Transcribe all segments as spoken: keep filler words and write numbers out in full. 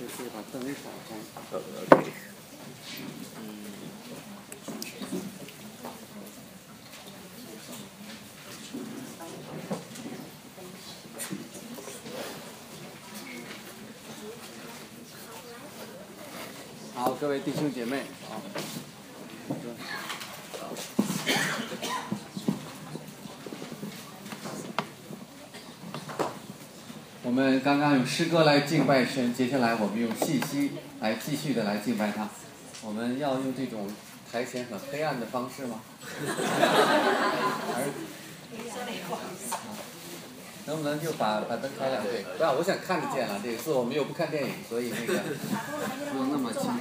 就是把灯打开。 呃，OK。 好，各位弟兄姐妹，好。我们刚刚用诗歌来敬拜神，接下来我们用信息来继续的来敬拜他。我们要用这种台前很黑暗的方式吗？能不能就把把灯开亮？对，不要，我想看得见了。这次我们又不看电影，所以那个不用那么清楚。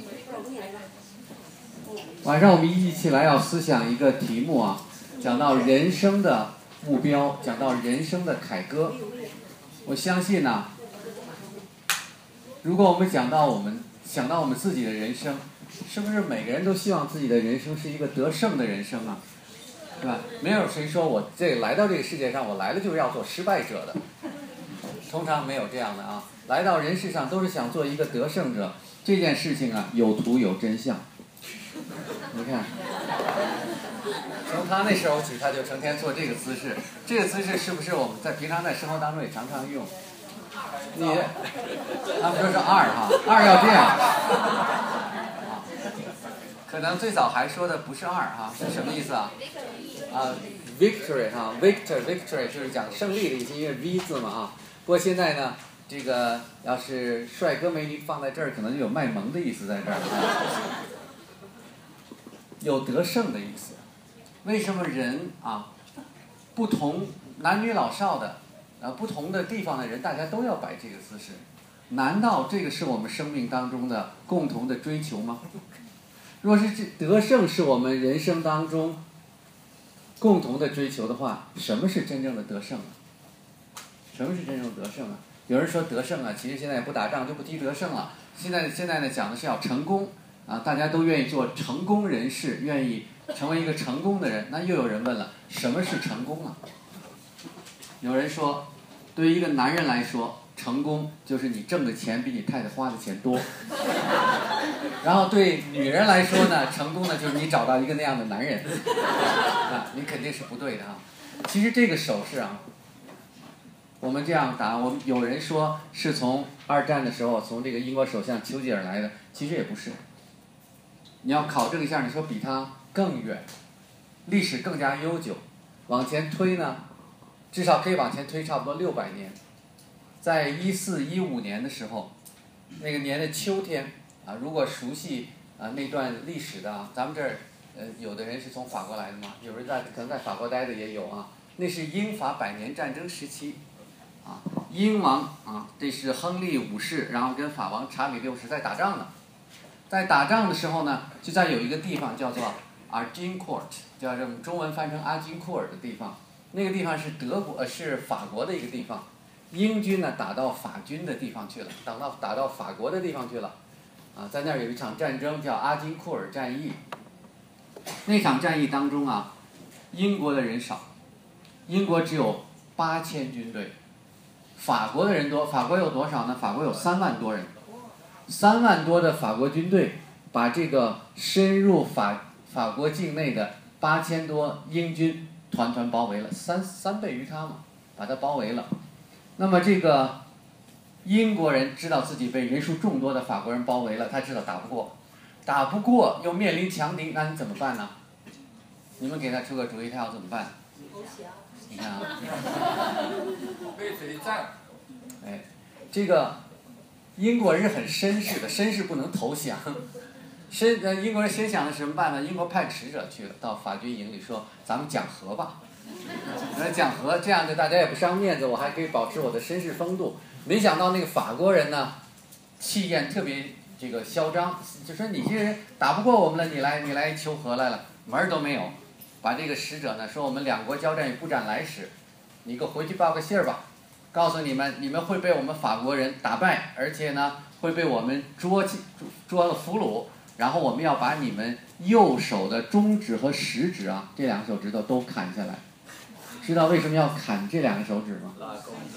晚上我们一起来要思想一个题目啊，讲到人生的目标，讲到人生的凯歌。我相信呢、啊，如果我们讲到我们想到我们自己的人生，是不是每个人都希望自己的人生是一个得胜的人生啊？对吧？没有谁说我这来到这个世界上，我来了就是要做失败者的，通常没有这样的啊。来到人世上都是想做一个得胜者，这件事情啊有图有真相。你看，从他那时候起，他就成天做这个姿势。这个姿势是不是我们在平常在生活当中也常常用？你，他们说是二哈，二要这样。可能最早还说的不是二哈，是什么意思啊？啊 ，victory 哈 ，victor victory 就是讲胜利的意思，因为 V 字嘛啊。不过现在呢，这个要是帅哥美女放在这儿，可能就有卖萌的意思在这儿啊。有得胜的意思。为什么人啊，不同男女老少的，呃，不同的地方的人，大家都要摆这个姿势？难道这个是我们生命当中的共同的追求吗？若是这得胜是我们人生当中共同的追求的话，什么是真正的得胜啊？什么是真正的得胜啊？有人说得胜啊，其实现在也不打仗就不提得胜了。现在现在呢讲的是要成功啊，大家都愿意做成功人士，愿意成为一个成功的人。那又有人问了，什么是成功啊？有人说，对于一个男人来说，成功就是你挣的钱比你太太花的钱多。然后对女人来说呢，成功呢就是你找到一个那样的男人。啊，你肯定是不对的啊。其实这个手势啊，我们这样打，我们有人说是从二战的时候从这个英国首相丘吉尔来的，其实也不是。你要考证一下，你说比他更远，历史更加悠久，往前推呢，至少可以往前推差不多六百年。在一四一五年的时候，那个年的秋天啊，如果熟悉啊那段历史的啊，咱们这儿呃有的人是从法国来的嘛，有人在可能在法国待的也有啊。那是英法百年战争时期，啊，英王啊，这是亨利五世，然后跟法王查理六世在打仗呢。在打仗的时候呢，就在有一个地方叫做阿金库尔，叫这中文翻成阿金库尔的地方。那个地方是德国呃是法国的一个地方。英军呢打到法军的地方去了，打到打到法国的地方去了，啊，在那儿有一场战争叫阿金库尔战役。那场战役当中啊，英国的人少，英国只有八千军队，法国的人多。法国有多少呢？法国有三万多人，三万多的法国军队把这个深入法法国境内的八千多英军团团包围了，三三倍于他嘛，把他包围了。那么这个英国人知道自己被人数众多的法国人包围了，他知道打不过，打不过又面临强敌，那你怎么办呢？你们给他出个主意，他要怎么办？你看啊， 背水一战。 哎，这个英国人是很绅士的，绅士不能投降。绅呃，英国人先想的什么办呢？英国派使者去了，到法军营里说：“咱们讲和吧。”来讲和，这样的大家也不伤面子，我还可以保持我的绅士风度。没想到那个法国人呢，气焰特别这个嚣张，就说你这人打不过我们了，你来你来求和来了，门儿都没有。把这个使者呢说，我们两国交战于不斩来使，你给我回去报个信儿吧，告诉你们，你们会被我们法国人打败，而且呢会被我们捉捉了俘虏，然后我们要把你们右手的中指和食指啊，这两个手指头都砍下来。知道为什么要砍这两个手指吗？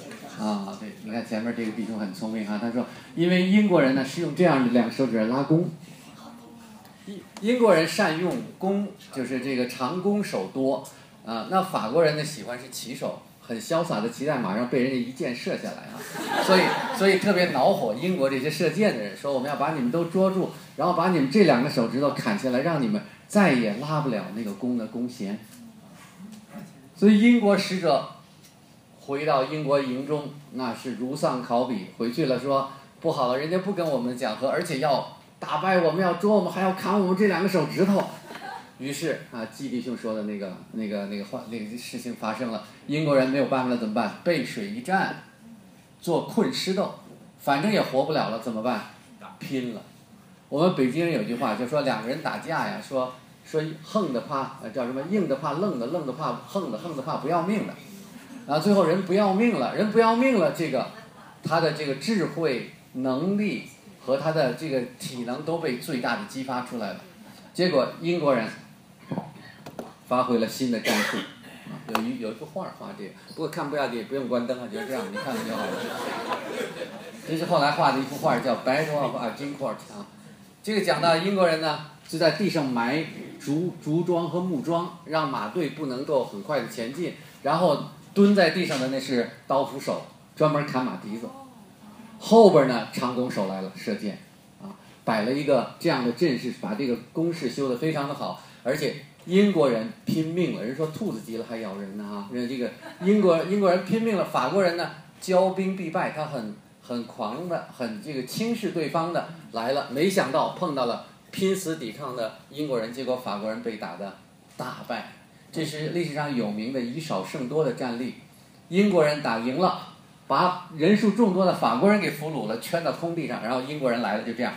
啊，对，你看前面这个弟兄很聪明哈、啊，他说，因为英国人呢是用这样的两个手指拉弓，英英国人善用弓，就是这个长弓手多啊，那法国人呢喜欢是骑手，很潇洒的骑在马上被人家一箭射下来啊，所以所以特别恼火英国这些射箭的人，说我们要把你们都捉住，然后把你们这两个手指头砍下来，让你们再也拉不了那个弓的弓弦。所以英国使者回到英国营中，那是如丧考妣，回去了说不好了，人家不跟我们讲和，而且要打败我们，要捉我们，还要砍我们这两个手指头。于是啊，季弟兄说的那个那个那个话那个事情发生了，英国人没有办法了，怎么办？背水一战，做困尸斗，反正也活不了了，怎么办？拼了。我们北京人有句话就说两个人打架呀，说说横的怕呃叫什么硬的怕愣的，愣的怕横的，横的怕不要命的。然后最后人不要命了，人不要命了，这个他的这个智慧能力和他的这个体能都被最大的激发出来了。结果英国人发挥了新的战术，啊，有一有一幅画画这个，不过看不下去，不用关灯啊，就这样，你看看就好了。这是后来画的一幅画，叫《Battle of Agincourt》啊。这个讲到英国人呢，就在地上埋竹竹桩和木桩，让马队不能够很快的前进，然后蹲在地上的那是刀斧手，专门砍马蹄子。后边呢，长弓手来了，射箭，啊，摆了一个这样的阵势，把这个工事修得非常的好，而且英国人拼命了，人说兔子急了还咬人呢啊，人这个英国英国人拼命了，法国人呢骄兵必败，他很很狂的，很这个轻视对方的来了，没想到碰到了拼死抵抗的英国人，结果法国人被打得大败。这是历史上有名的以少胜多的战例，英国人打赢了，把人数众多的法国人给俘虏了，圈到空地上，然后英国人来了，就这样。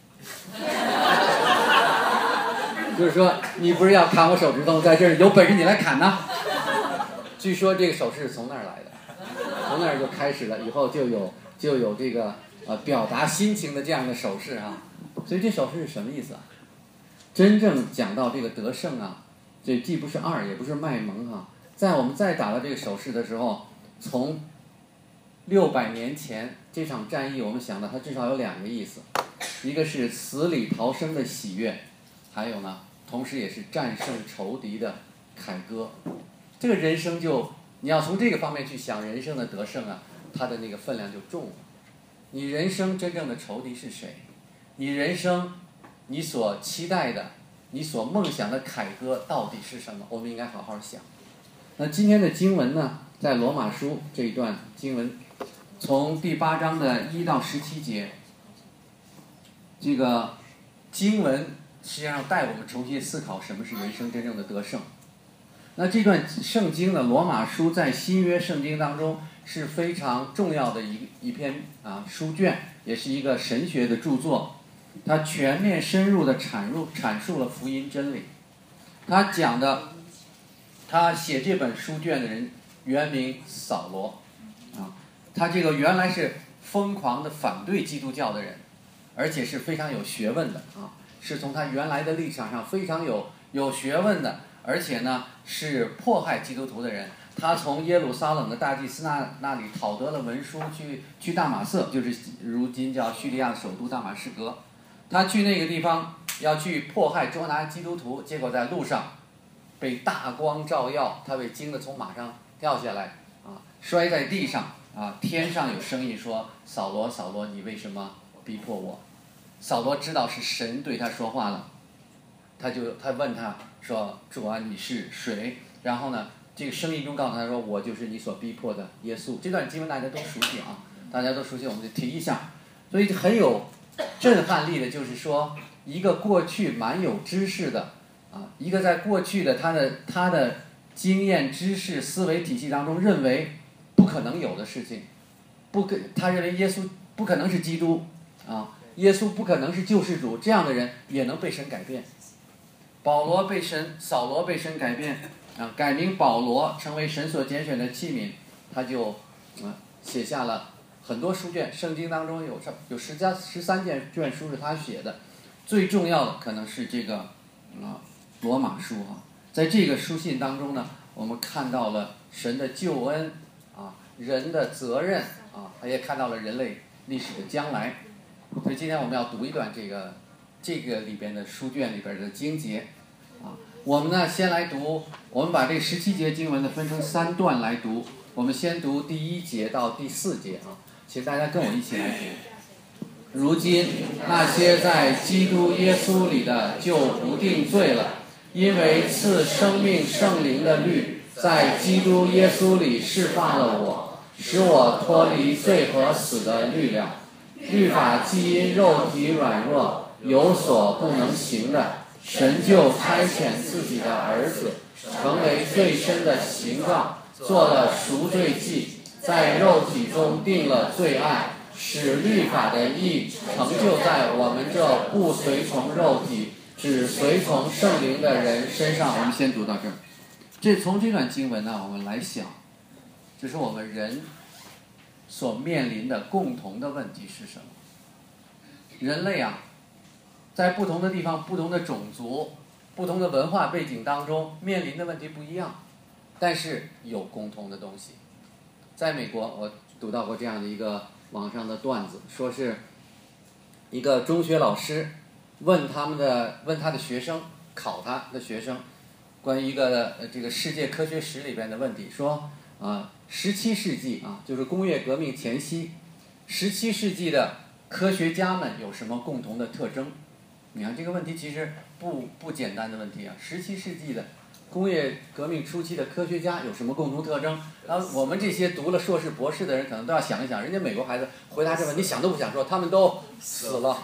就是说，你不是要砍我手指头，在这儿有本事你来砍呐。据说这个手势是从那儿来的，从那儿就开始了，以后就有就有这个呃表达心情的这样的手势啊。所以这手势是什么意思啊？真正讲到这个得胜啊，这既不是二，也不是卖萌哈、啊。在我们再打到这个手势的时候，从六百年前这场战役，我们想到它至少有两个意思，一个是死里逃生的喜悦，还有呢，同时也是战胜仇敌的凯歌。这个人生就你要从这个方面去想人生的得胜啊，它的那个分量就重了。你人生真正的仇敌是谁？你人生你所期待的，你所梦想的凯歌到底是什么？我们应该好好想。那今天的经文呢，在罗马书这一段经文，从第八章的一到十七节，这个经文实际上带我们重新思考什么是人生真正的得胜。那这段圣经呢，罗马书在新约圣经当中是非常重要的一一篇啊书卷，也是一个神学的著作。它全面深入的阐入阐述了福音真理。他讲的，他写这本书卷的人原名扫罗，啊，他这个原来是疯狂的反对基督教的人，而且是非常有学问的啊，是从他原来的立场上非常有有学问的，而且呢是迫害基督徒的人。他从耶路撒冷的大祭司那那里讨得了文书，去去大马色，就是如今叫叙利亚的首都大马士革。他去那个地方要去迫害捉拿基督徒，结果在路上被大光照耀，他被惊得从马上掉下来，啊，摔在地上，啊，天上有声音说：“扫罗，扫罗，你为什么逼迫我？”扫罗知道是神对他说话了，他就他问他说：“主啊，你是谁？”然后呢，这个声音中告诉他说：“我就是你所逼迫的耶稣。”这段经文大家都熟悉啊，大家都熟悉，我们就提一下。所以很有震撼力的，就是说，一个过去蛮有知识的啊，一个在过去的他的他的经验、知识、思维体系当中认为不可能有的事情，不可他认为耶稣不可能是基督啊，耶稣不可能是救世主，这样的人也能被神改变。保罗被神，扫罗被神改变啊，改名保罗，成为神所拣选的器皿，他就啊写下了很多书卷，圣经当中有有十家十三卷卷书是他写的，最重要的可能是这个啊罗马书哈、啊，在这个书信当中呢，我们看到了神的救恩啊， 人的责任啊，他也看到了人类历史的将来。所以今天我们要读一段这个这个里边的书卷里边的经节啊。我们呢先来读，我们把这十七节经文呢分成三段来读。我们先读第一节到第四节啊，请大家跟我一起来读。如今那些在基督耶稣里的就不定罪了，因为赐生命圣灵的律在基督耶稣里释放了我，使我脱离罪和死的律了。律法既因肉体软弱有所不能行的，神就差遣自己的儿子成为最深的形状，做了赎罪祭，在肉体中定了罪案，使律法的义成就在我们这不随从肉体只随从圣灵的人身上。我们先读到这儿。这从这段经文呢，我们来想，这是我们人所面临的共同的问题是什么？人类啊，在不同的地方、不同的种族、不同的文化背景当中，面临的问题不一样，但是有共同的东西。在美国，我读到过这样的一个网上的段子，说是一个中学老师问他们的问他的学生，考他的学生关于一个呃这个世界科学史里边的问题，说啊，十七世纪啊，就是工业革命前夕，十七世纪的科学家们有什么共同的特征？你看这个问题其实不不简单的问题啊！十七世纪的工业革命初期的科学家有什么共同特征？然后我们这些读了硕士博士的人可能都要想一想，人家美国孩子回答这问题想都不想说，他们都死了，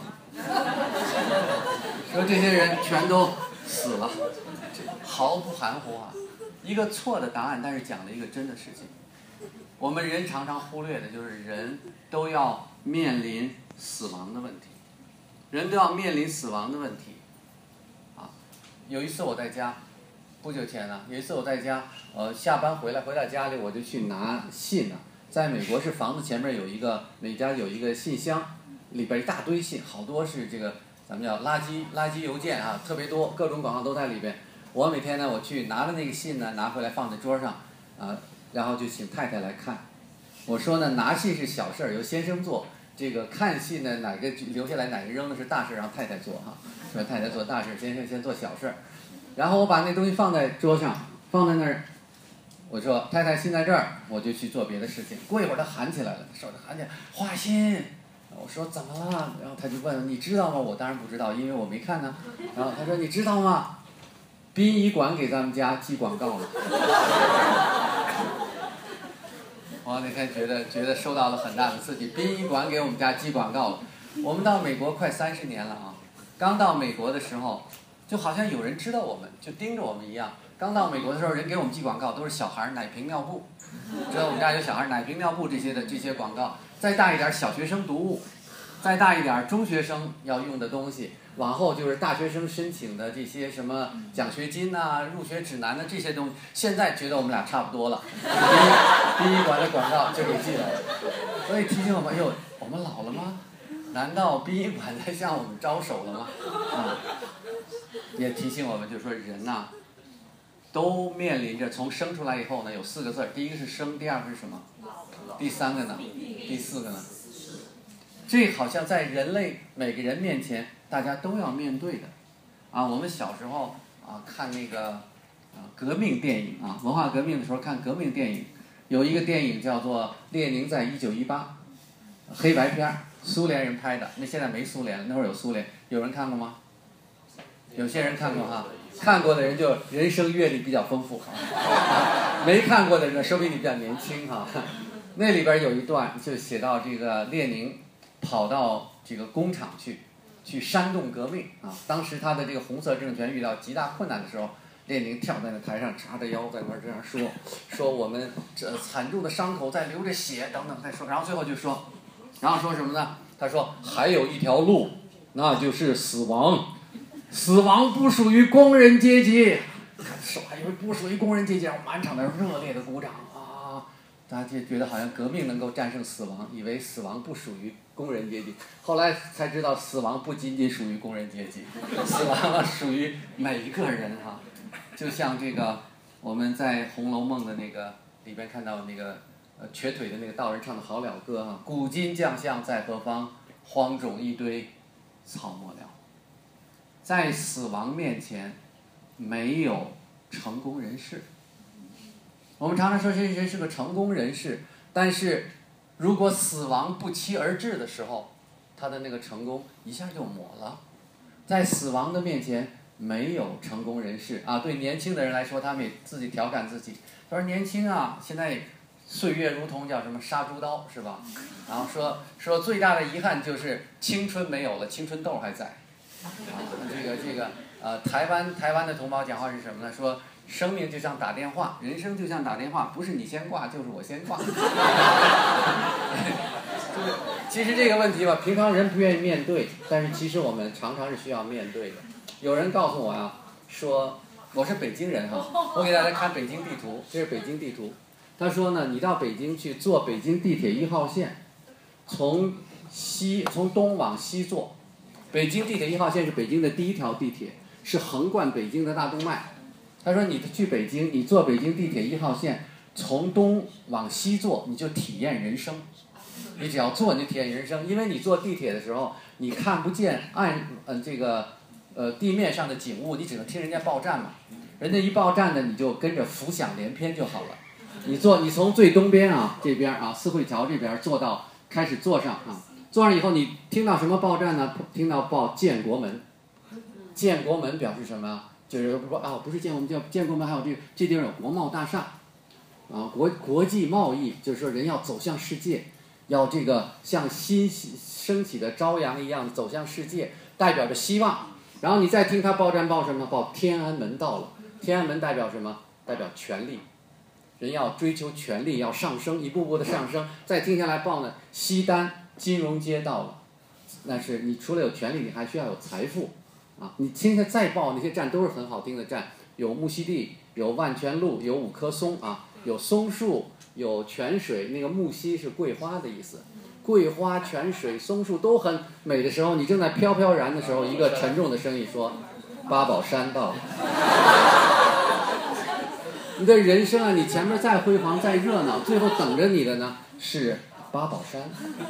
说这些人全都死了，毫不含糊啊！一个错的答案，但是讲了一个真的事情。我们人常常忽略的就是人都要面临死亡的问题，人都要面临死亡的问题。啊，有一次我在家，不久前呢，有一次我在家，呃，下班回来回到家里我就去拿信呢。在美国是房子前面有一个每家有一个信箱，里边一大堆信，好多是这个咱们叫垃圾垃圾邮件啊，特别多，各种广告都在里边。我每天呢，我去拿了那个信呢，拿回来放在桌上，啊，然后就请太太来看。我说呢，拿信是小事儿，由先生做；这个看信呢，哪个留下来，哪个扔的是大事，让太太做哈。说太太做大事，先生先做小事儿。然后我把那东西放在桌上，放在那儿。我说太太信在这儿，我就去做别的事情。过一会儿他喊起来了，手就喊起来，华歆。我说怎么了？然后他就问你知道吗？我当然不知道，因为我没看呢。然后他说你知道吗？殡仪馆给咱们家寄广告了。我那天觉得觉得受到了很大的刺激，殡仪馆给我们家寄广告了。我们到美国快三十年了啊，刚到美国的时候，就好像有人知道我们，就盯着我们一样。刚到美国的时候，人给我们寄广告都是小孩奶瓶尿布，知道我们家有小孩奶瓶尿布这些的这些广告。再大一点小学生读物，再大一点中学生要用的东西，往后就是大学生申请的这些什么奖学金呐、入学指南的这些东西。现在觉得我们俩差不多了，殡仪馆的广告就给寄来了，所以提醒我们：哟，我们老了吗？难道殡仪馆在向我们招手了吗？啊，也提醒我们，就说人呐、啊，都面临着从生出来以后呢，有四个字儿，第一个是生，第二个是什么？第三个呢？第四个呢？这好像在人类每个人面前，大家都要面对的。啊，我们小时候啊看那个啊革命电影啊，文化革命的时候看革命电影，有一个电影叫做《列宁在一九一八》，黑白片儿，苏联人拍的。那现在没苏联了，那会儿有苏联，有人看过吗？有些人看过哈，看过的人就人生阅历比较丰富，没看过的人说明你比较年轻哈。那里边有一段就写到这个列宁跑到这个工厂去，去煽动革命啊。当时他的这个红色政权遇到极大困难的时候，列宁跳在那台上，叉着腰在那儿这样说，说我们这惨重的伤口在流着血等等再说，然后最后就说，然后说什么呢？他说还有一条路，那就是死亡。死亡不属于工人阶级，说还以为不属于工人阶级，然后满场的热烈的鼓掌啊！大家就觉得好像革命能够战胜死亡，以为死亡不属于工人阶级。后来才知道，死亡不仅仅属于工人阶级，死亡属于每一个人哈、啊。就像这个我们在《红楼梦》的那个里边看到那个呃瘸腿的那个道人唱的好了歌啊，古今将相在何方？荒冢一堆草没了。在死亡面前，没有成功人士。我们常常说这人是个成功人士，但是如果死亡不期而至的时候，他的那个成功一下就抹了。在死亡的面前，没有成功人士啊。对年轻的人来说，他们也自己调侃自己，他说年轻啊，现在岁月如同叫什么杀猪刀，是吧？然后说说最大的遗憾就是青春没有了，青春痘还在。啊，这个这个呃，台湾台湾的同胞讲话是什么呢？说生命就像打电话，人生就像打电话，不是你先挂就是我先挂。就是其实这个问题吧，平常人不愿意面对，但是其实我们常常是需要面对的。有人告诉我啊，说我是北京人哈，我给大家看北京地图，这是北京地图。他说呢，你到北京去坐北京地铁一号线，从西从东往西坐。北京地铁一号线是北京的第一条地铁，是横贯北京的大动脉。他说你去北京，你坐北京地铁一号线，从东往西坐，你就体验人生。你只要坐你就体验人生，因为你坐地铁的时候，你看不见按嗯这个呃地面上的景物，你只能听人家报站嘛。人家一报站呢，你就跟着浮想联翩就好了。你坐你从最东边啊这边啊四惠桥这边坐到开始坐上啊。坐上以后，你听到什么报站呢？听到报建国门。建国门表示什么？就是说啊，不是建国门，叫建国门，还有这个这地方有国贸大厦，啊，国国际贸易，就是说人要走向世界，要这个像新升起的朝阳一样走向世界，代表着希望。然后你再听他报站报什么？报天安门到了。天安门代表什么？代表权力。人要追求权力，要上升，一步步的上升。再听下来报呢，西单。金融街到了，但是你除了有权利，你还需要有财富，啊！你听下再报那些站都是很好听的站，有木樨地，有万泉路，有五棵松啊，有松树，有泉水。那个木樨是桂花的意思，桂花、泉水、松树都很美的时候，你正在飘飘然的时候，一个沉重的声音说：“八宝山到了。”你的人生啊，你前面再辉煌、再热闹，最后等着你的呢是八宝山。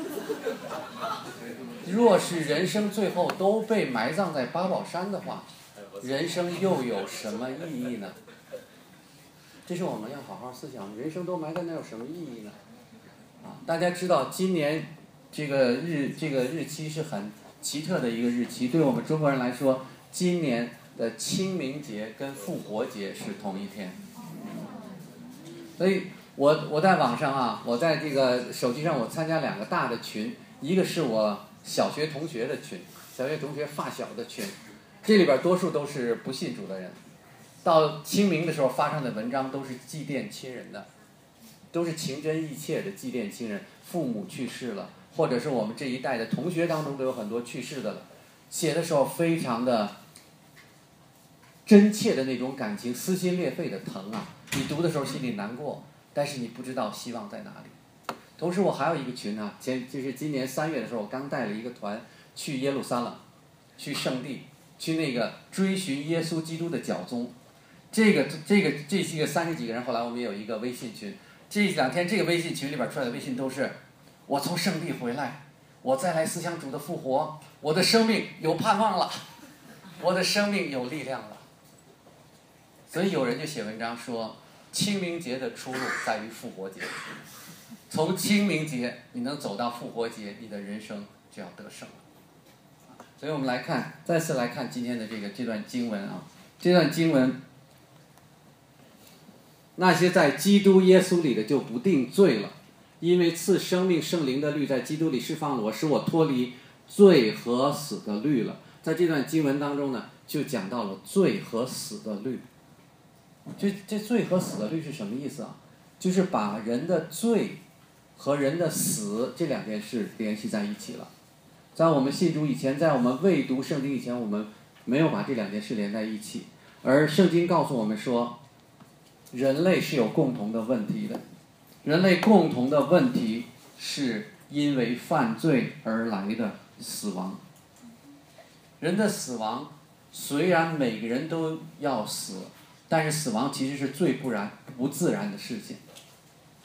若是人生最后都被埋葬在八宝山的话，人生又有什么意义呢？这是我们要好好思想，人生都埋在那有什么意义呢？啊，大家知道今年这个日这个日期是很奇特的一个日期，对我们中国人来说，今年的清明节跟复活节是同一天。所以我我在网上啊，我在这个手机上我参加两个大的群，一个是我小学同学的群，小学同学发小的群，这里边多数都是不信主的人。到清明的时候发上的文章都是祭奠亲人的，都是情真意切的祭奠亲人，父母去世了，或者是我们这一代的同学当中都有很多去世的了。写的时候非常的真切的那种感情，撕心裂肺的疼啊！你读的时候心里难过，但是你不知道希望在哪里。同时我还有一个群啊，前就是今年三月的时候，我刚带了一个团去耶路撒冷，去圣地，去那个追寻耶稣基督的脚踪。这个这个这些个三十几个人，后来我们也有一个微信群。这两天这个微信群里边出来的微信都是：我从圣地回来，我再来思想主的复活，我的生命有盼望了，我的生命有力量了。所以有人就写文章说，清明节的出路在于复活节。从清明节你能走到复活节，你的人生就要得胜了。所以我们来看，再次来看今天的这个这段经文啊，这段经文。那些在基督耶稣里的就不定罪了，因为赐生命圣灵的律在基督里释放了我，使我脱离罪和死的律了。在这段经文当中呢，就讲到了罪和死的律。这这罪和死的律是什么意思啊？就是把人的罪和人的死这两件事联系在一起了。在我们信主以前，在我们未读圣经以前，我们没有把这两件事连在一起。而圣经告诉我们说，人类是有共同的问题的，人类共同的问题是因为犯罪而来的死亡。人的死亡虽然每个人都要死，但是死亡其实是最不然不自然的事情。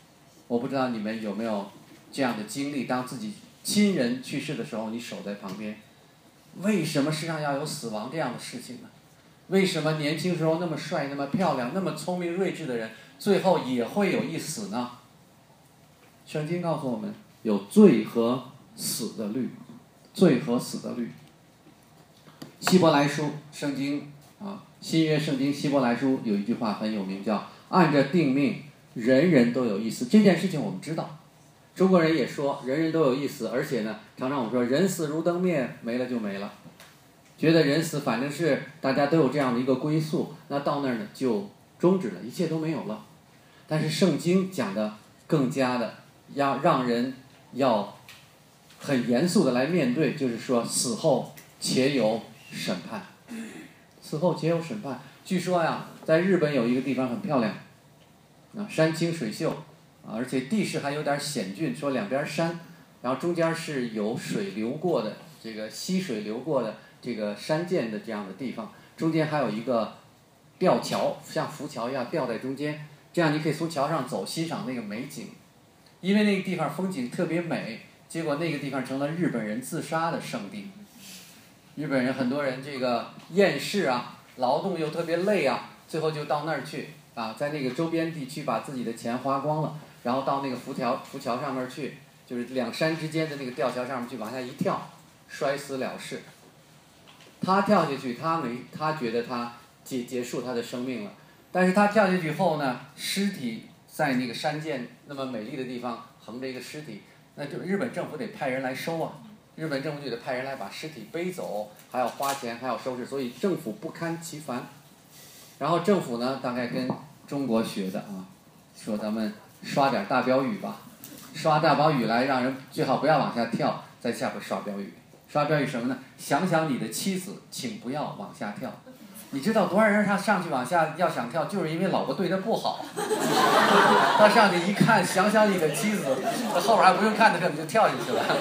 我不知道你们有没有这样的经历，当自己亲人去世的时候，你守在旁边。为什么世上要有死亡这样的事情呢？为什么年轻时候那么帅、那么漂亮、那么聪明睿智的人，最后也会有一死呢？圣经告诉我们，有罪和死的律，罪和死的律。希伯来书圣经啊，新约圣经希伯来书有一句话很有名，叫按着定命，人人都有一死。这件事情我们知道，中国人也说人人都有一死，而且呢，常常我们说人死如灯灭，没了就没了，觉得人死反正是大家都有这样的一个归宿，那到那儿呢就终止了，一切都没有了。但是圣经讲的更加的要让人要很严肃的来面对，就是说死后且有审判，死后且有审判。据说呀，在日本有一个地方很漂亮，啊，山清水秀，啊，而且地势还有点险峻，说两边山，然后中间是有水流过的，这个溪水流过的这个山涧的这样的地方，中间还有一个吊桥，像浮桥一样吊在中间，这样你可以从桥上走，欣赏那个美景。因为那个地方风景特别美，结果那个地方成了日本人自杀的圣地。日本人很多人这个厌世啊，劳动又特别累啊，最后就到那儿去啊，在那个周边地区把自己的钱花光了，然后到那个浮桥浮桥上面去，就是两山之间的那个吊桥上面去往下一跳，摔死了事。他跳下去，他没他觉得他结结束他的生命了，但是他跳下去后呢，尸体在那个山涧那么美丽的地方横着一个尸体，那就日本政府得派人来收啊。日本政府就得派人来把尸体背走，还要花钱，还要收拾，所以政府不堪其烦。然后政府呢，大概跟中国学的啊，说咱们刷点大标语吧，刷大标语来让人最好不要往下跳，在下边刷标语。刷标语什么呢？想想你的妻子，请不要往下跳。你知道多少人上上去往下要想跳，就是因为老婆对他不好。他上去一看，想想你的妻子，后边还不用看，他根本就跳进去了。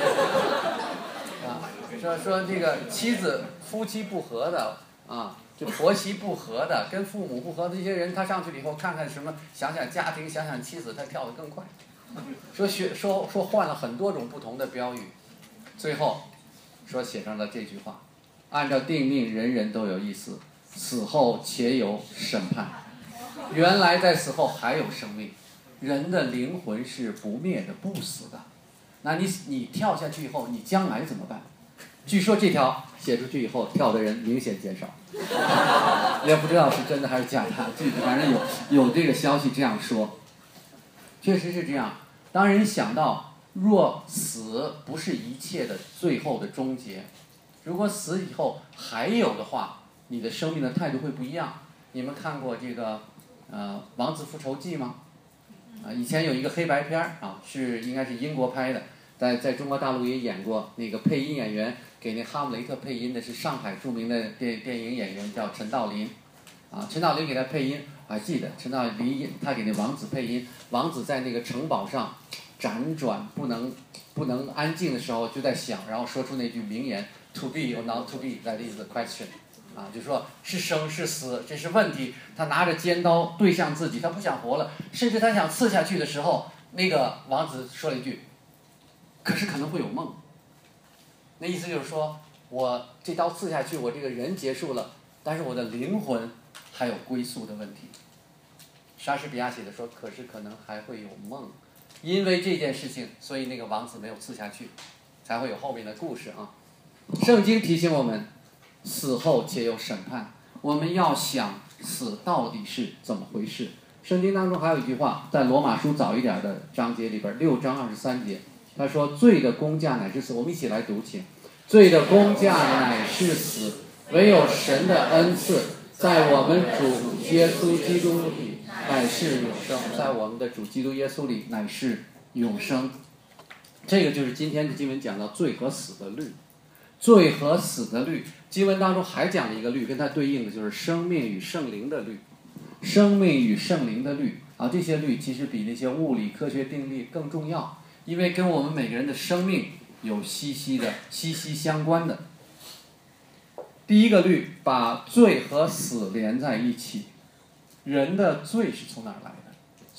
说说这个妻子夫妻不和的啊，就婆媳不和的，跟父母不和的这些人，他上去了以后看看什么，想想家庭，想想妻子，他跳得更快。说学说说换了很多种不同的标语，最后说写上了这句话：按照定命，人人都有一死，死后且有审判。原来在死后还有生命，人的灵魂是不灭的、不死的。那你你跳下去以后，你将来怎么办？据说这条写出去以后，跳的人明显减少，也不知道是真的还是假的，具体反正有有这个消息这样说，确实是这样。当人想到若死不是一切的最后的终结，如果死以后还有的话，你的生命的态度会不一样。你们看过这个呃《王子复仇记》吗？啊，以前有一个黑白片儿啊，是应该是英国拍的。在在中国大陆也演过，那个配音演员给那哈姆雷特配音的是上海著名的电电影演员叫陈道林，啊，陈道林给他配音，我还记得陈道林他给那王子配音，王子在那个城堡上辗转不能不能安静的时候就在想，然后说出那句名言 ：“To be or not to be, that is the question。”啊，就说是生是死，这是问题。他拿着尖刀对向自己，他不想活了，甚至他想刺下去的时候，那个王子说了一句。可是可能会有梦，那意思就是说，我这刀刺下去，我这个人结束了，但是我的灵魂还有归宿的问题。莎士比亚写的说，可是可能还会有梦，因为这件事情，所以那个王子没有刺下去，才会有后面的故事啊。圣经提醒我们，死后且有审判，我们要想死到底是怎么回事。圣经当中还有一句话，在罗马书早一点的章节里边，六章二十三节。他说：“罪的工价乃是死。”我们一起来读，请。罪的工价乃是死，唯有神的恩赐，在我们主耶稣基督里乃是永生。在我们的主基督耶稣里乃是永生。这个就是今天的经文讲到罪和死的律。罪和死的律，经文当中还讲了一个律，跟它对应的就是生命与圣灵的律。生命与圣灵的律啊，这些律其实比那些物理科学定律更重要。因为跟我们每个人的生命有息息的息息相关的。第一个律把罪和死连在一起，人的罪是从哪儿来的？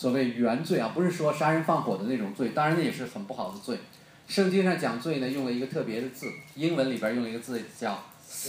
所谓原罪啊，不是说杀人放火的那种罪，当然那也是很不好的罪。圣经上讲罪呢，用了一个特别的字，英文里边用了一个字叫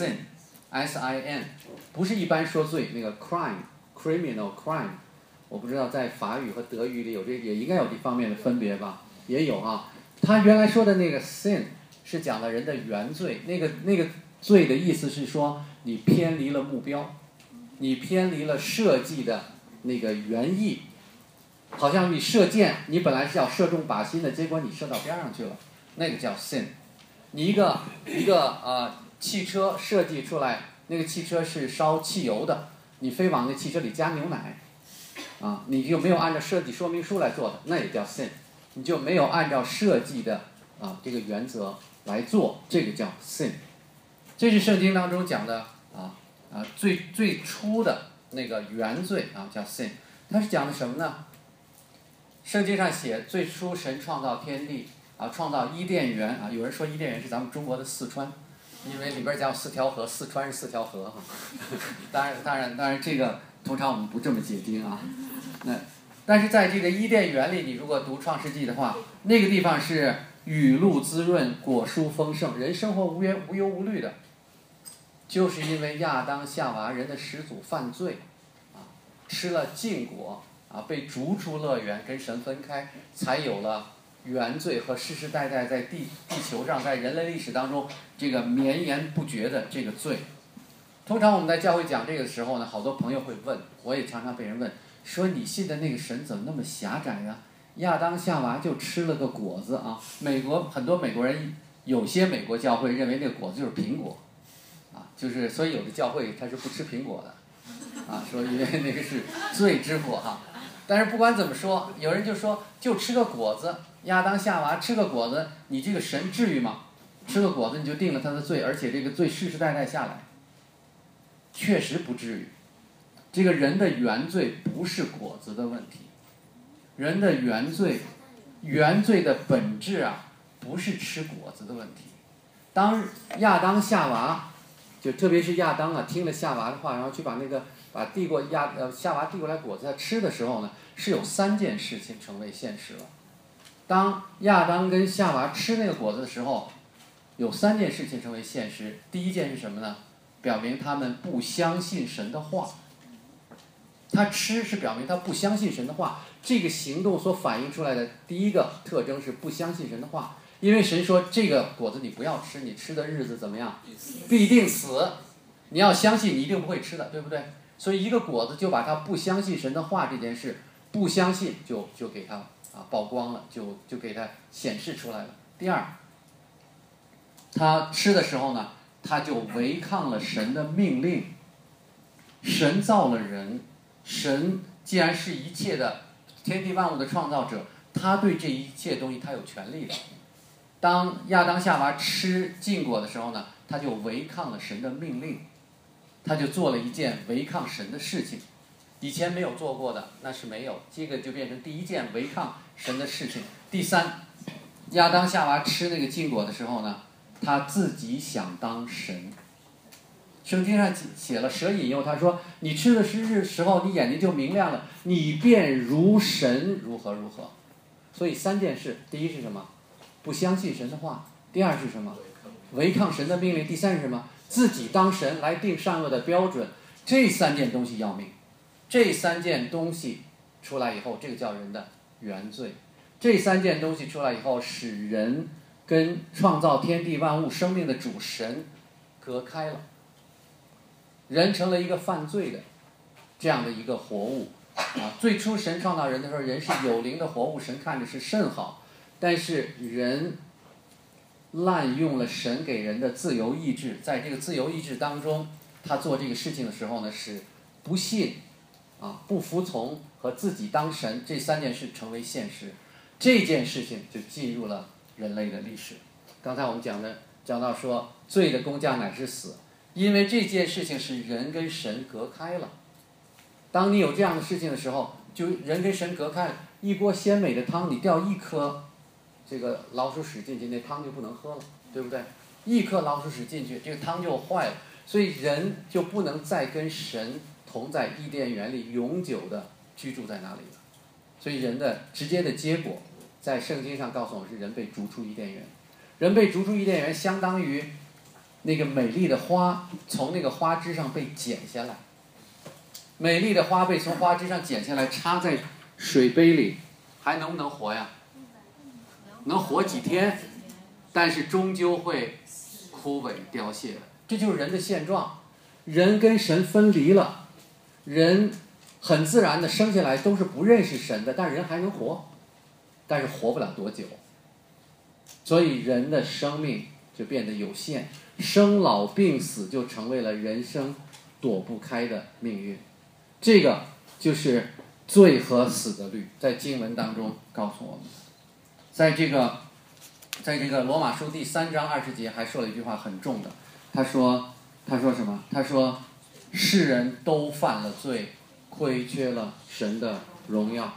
sin，S I N， 不是一般说罪那个 crime，criminal crime， 我不知道在法语和德语里有这也应该有这方面的分别吧，也有啊。他原来说的那个 sin 是讲的人的原罪，那个那个罪的意思是说你偏离了目标，你偏离了设计的那个原意，好像你射箭，你本来是要射中靶心的，结果你射到边上去了，那个叫 sin。你一个一个呃汽车设计出来，那个汽车是烧汽油的，你非往那汽车里加牛奶，啊，你就没有按照设计说明书来做的，那也叫 sin。你就没有按照设计的啊这个原则来做，这个叫 sin。这是圣经当中讲的啊啊最最初的那个原罪啊叫 sin。它是讲的什么呢？圣经上写最初神创造天地啊，创造伊甸园啊，有人说伊甸园是咱们中国的四川，因为里边讲有四条河，四川是四条河哈。当然当然当然这个通常我们不这么解经啊。那但是在这个伊甸园里，你如果读创世纪的话，那个地方是雨露滋润，果蔬丰盛，人生活无忧无忧无虑的，就是因为亚当夏娃人的始祖犯罪啊，吃了禁果啊，被逐出乐园，跟神分开，才有了原罪和世世代代在地地球上，在人类历史当中这个绵延不绝的这个罪。通常我们在教会讲这个的时候呢，好多朋友会问，我也常常被人问，说你信的那个神怎么那么狭窄呀？亚当夏娃就吃了个果子啊！美国很多美国人，有些美国教会认为那个果子就是苹果，啊，就是所以有的教会它是不吃苹果的，啊，说因为那个是罪之果哈。但是不管怎么说，有人就说就吃个果子，亚当夏娃吃个果子，你这个神至于吗？吃个果子你就定了他的罪，而且这个罪世世代代下来，确实不至于。这个人的原罪不是果子的问题，人的原罪，原罪的本质啊，不是吃果子的问题。当亚当夏娃，就特别是亚当啊，听了夏娃的话，然后去把那个把递过亚呃夏娃递过来果子他吃的时候呢，是有三件事情成为现实了。当亚当跟夏娃吃那个果子的时候，有三件事情成为现实。第一件是什么呢？表明他们不相信神的话。他吃是表明他不相信神的话，这个行动所反映出来的第一个特征是不相信神的话。因为神说这个果子你不要吃，你吃的日子怎么样？必定死。你要相信，你一定不会吃的，对不对？所以一个果子就把他不相信神的话这件事，不相信就就给他啊曝光了，就就给他显示出来了。第二，他吃的时候呢，他就违抗了神的命令。神造了人，神既然是一切的天地万物的创造者，他对这一切东西他有权利的。当亚当夏娃吃禁果的时候呢，他就违抗了神的命令，他就做了一件违抗神的事情，以前没有做过的那是没有，这个就变成第一件违抗神的事情。第三，亚当夏娃吃那个禁果的时候呢，他自己想当神。圣经上写了，蛇引诱他说，你吃的是时候你眼睛就明亮了，你便如神如何如何。所以三件事，第一是什么？不相信神的话。第二是什么？违抗神的命令。第三是什么？自己当神来定善恶的标准。这三件东西要命，这三件东西出来以后，这个叫人的原罪。这三件东西出来以后，使人跟创造天地万物生命的主神隔开了，人成了一个犯罪的这样的一个活物啊。最初神创造人的时候，人是有灵的活物，神看着是甚好，但是人滥用了神给人的自由意志，在这个自由意志当中，他做这个事情的时候呢，是不信啊、不服从和自己当神，这三件事成为现实，这件事情就进入了人类的历史。刚才我们讲的讲到说，罪的工价乃是死，因为这件事情是人跟神隔开了。当你有这样的事情的时候，就人跟神隔开了，一锅鲜美的汤，你掉一颗这个老鼠屎进去，那汤就不能喝了，对不对？一颗老鼠屎进去，这个汤就坏了，所以人就不能再跟神同在伊甸园里永久的居住在那里了。 所以人的直接的结果，在圣经上告诉我们是人被逐出伊甸园。人被逐出伊甸园，相当于那个美丽的花从那个花枝上被剪下来。美丽的花被从花枝上剪下来，插在水杯里，还能不能活呀？能活几天，但是终究会枯萎凋谢的。这就是人的现状。人跟神分离了，人很自然的生下来都是不认识神的，但人还能活，但是活不了多久。所以人的生命就变得有限，生老病死就成为了人生躲不开的命运。这个就是罪和死的律，在经文当中告诉我们。在这个在这个罗马书第三章二十节还说了一句话很重的，他说他说什么？他说世人都犯了罪，亏缺了神的荣耀。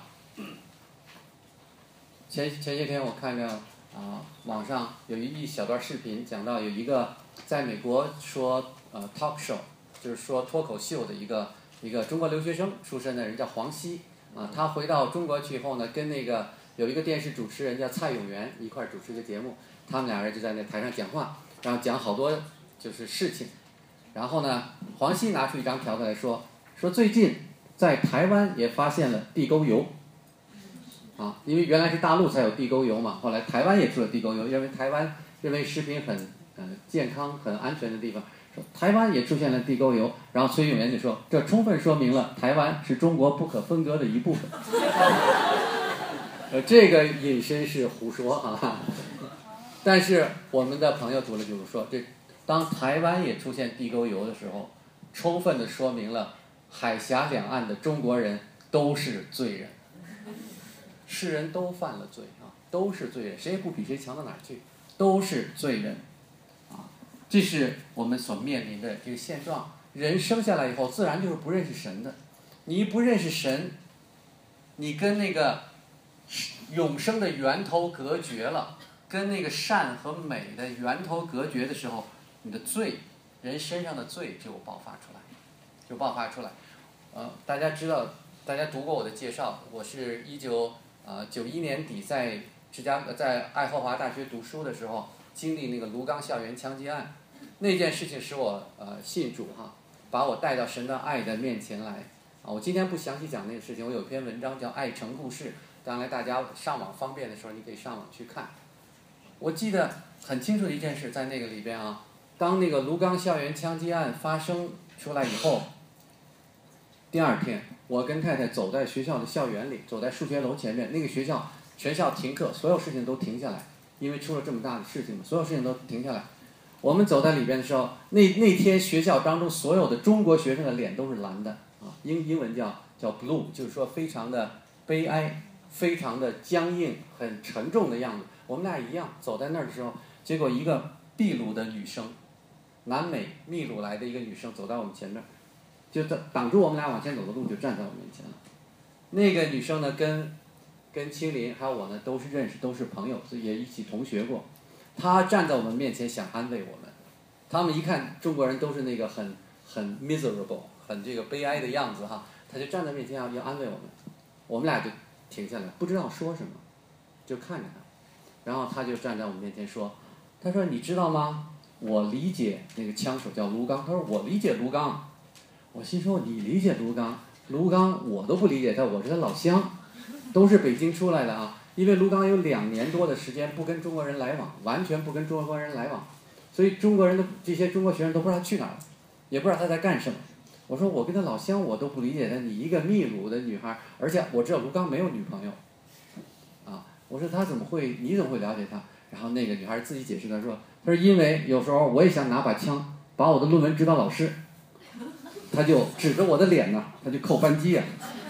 前前些天我看着啊，网上有一一小段视频，讲到有一个在美国说呃 talk show， 就是说脱口秀的一个一个中国留学生出身的人叫黄西啊，他回到中国去以后呢，跟那个有一个电视主持人叫蔡永元一块主持一个节目，他们俩人就在那台上讲话，然后讲好多就是事情。然后呢，黄西拿出一张条子来说，说最近在台湾也发现了地沟油。啊，因为原来是大陆才有地沟油嘛，后来台湾也出了地沟油，因为台湾认为食品很呃健康、很安全的地方，说台湾也出现了地沟油，然后崔永元就说，这充分说明了台湾是中国不可分割的一部分。呃，这个引申是胡说啊，但是我们的朋友读了就是说，这当台湾也出现地沟油的时候，充分的说明了海峡两岸的中国人都是罪人。世人都犯了罪啊，都是罪人，谁也不比谁强到哪儿去，都是罪人啊。这是我们所面临的这个现状。人生下来以后，自然就是不认识神的。你一不认识神，你跟那个永生的源头隔绝了，跟那个善和美的源头隔绝的时候，你的罪，人身上的罪就爆发出来，就爆发出来。呃，大家知道，大家读过我的介绍，我是一九。呃，九一年底在芝加哥在爱荷华大学读书的时候，经历那个卢刚校园枪击案，那件事情使我呃信主哈，把我带到神的爱的面前来啊。我今天不详细讲那个事情，我有篇文章叫《爱城故事》，将来大家上网方便的时候，你可以上网去看。我记得很清楚的一件事，在那个里边啊，当那个卢刚校园枪击案发生出来以后，第二天。我跟太太走在学校的校园里，走在数学楼前面，那个学校全校停课，所有事情都停下来，因为出了这么大的事情嘛，所有事情都停下来。我们走在里边的时候，那那天学校当中所有的中国学生的脸都是蓝的啊，英英文叫叫 blue， 就是说非常的悲哀，非常的僵硬，很沉重的样子。我们俩一样走在那儿的时候，结果一个秘鲁的女生，南美秘鲁来的一个女生走在我们前面。就挡住我们俩往前走的路，就站在我面前了。那个女生呢，跟跟青林还有我呢，都是认识，都是朋友，也一起同学过。她站在我们面前想安慰我们，他们一看中国人都是那个很很 miserable， 很这个悲哀的样子哈，她就站在面前要要安慰我们。我们俩就停下来，不知道说什么，就看着她。然后她就站在我们面前说：“她说你知道吗？我理解那个枪手叫卢刚。”她说：“我理解卢刚。”我心说你理解卢刚，卢刚我都不理解他，我是他老乡，都是北京出来的啊。因为卢刚有两年多的时间不跟中国人来往，完全不跟中国人来往，所以中国人的这些中国学生都不知道去哪儿了，也不知道他在干什么。我说我跟他老乡我都不理解他，你一个秘鲁的女孩，而且我知道卢刚没有女朋友，啊，我说他怎么会，你怎么会了解他？然后那个女孩自己解释，她说，她说因为有时候我也想拿把枪把我的论文指导老师。他就指着我的脸呢，他就扣扳机啊。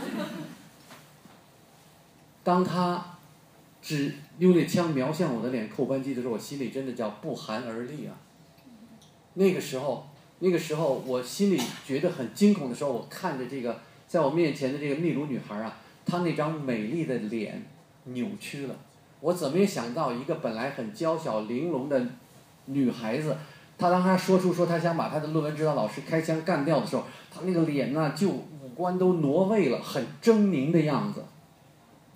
当他只用那枪瞄向我的脸扣扳机的时候，我心里真的叫不寒而栗啊。那个时候，那个时候我心里觉得很惊恐的时候，我看着这个在我面前的这个秘鲁女孩啊，她那张美丽的脸扭曲了。我怎么也想到，一个本来很娇小玲珑的女孩子。他当他说出说他想把他的论文指导老师开枪干掉的时候，他那个脸呢就五官都挪位了，很狰狞的样子。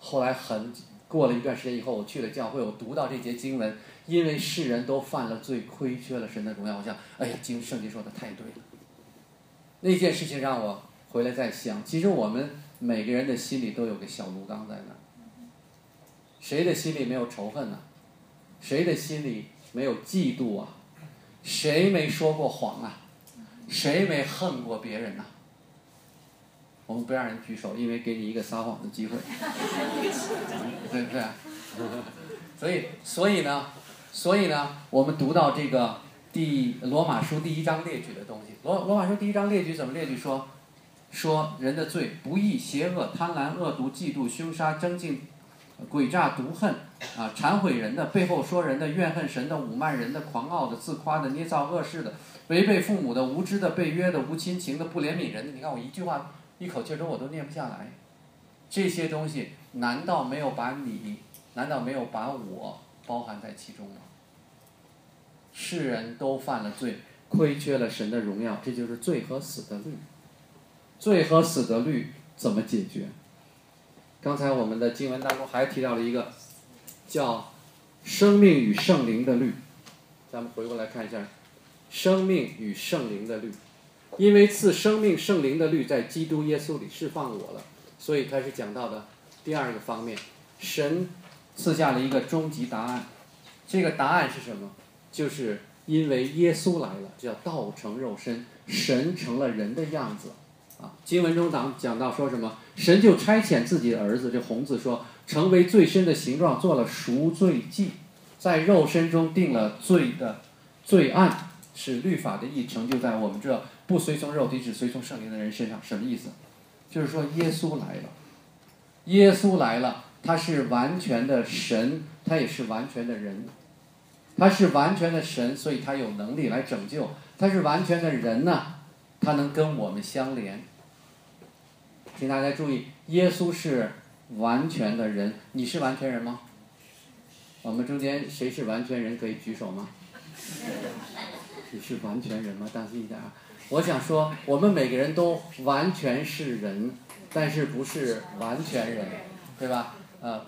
后来很过了一段时间以后，我去了教会，我读到这节经文，因为世人都犯了罪，亏缺了神的荣耀。我想，哎呀，经圣经说的太对了。那件事情让我回来再想，其实我们每个人的心里都有个小炉缸在那儿。谁的心里没有仇恨呢、啊？谁的心里没有嫉妒啊？谁没说过谎啊？谁没恨过别人呢、啊？我们不让人举手，因为给你一个撒谎的机会，对不对？所以，所以呢，所以呢，我们读到这个第罗马书第一章列举的东西，罗罗马书第一章列举怎么列举说？说人的罪，不义、邪恶、贪婪、恶毒、嫉妒、凶杀、争竞、诡诈、毒恨啊，忏悔人的，背后说人的，怨恨神的，侮慢人的，狂傲的，自夸的，捏造恶事的，违背父母的，无知的，被约的，无亲情的，不怜悯人的。你看我一句话一口气说我都念不下来，这些东西难道没有把你，难道没有把我包含在其中吗？世人都犯了罪，亏缺了神的荣耀，这就是罪和死的律。罪和死的律怎么解决？刚才我们的经文当中还提到了一个叫生命与圣灵的律，咱们回过来看一下生命与圣灵的律。因为赐生命圣灵的律在基督耶稣里释放我了，所以开始讲到的第二个方面，神赐下了一个终极答案。这个答案是什么？就是因为耶稣来了，叫道成肉身，神成了人的样子啊。经文中讲讲到说什么？神就差遣自己的儿子，这红字说，成为最深的形状，做了赎罪祭，在肉身中定了罪的罪案，使律法的义成就在我们这不随从肉体只随从圣灵的人身上。什么意思？就是说耶稣来了，耶稣来了，他是完全的神，他也是完全的人。他是完全的神，所以他有能力来拯救。他是完全的人呢，他能跟我们相连。请大家注意，耶稣是完全的人，你是完全人吗？我们中间谁是完全人可以举手吗？你是完全人吗？当心一点啊！我想说，我们每个人都完全是人，但是不是完全人，对吧？呃，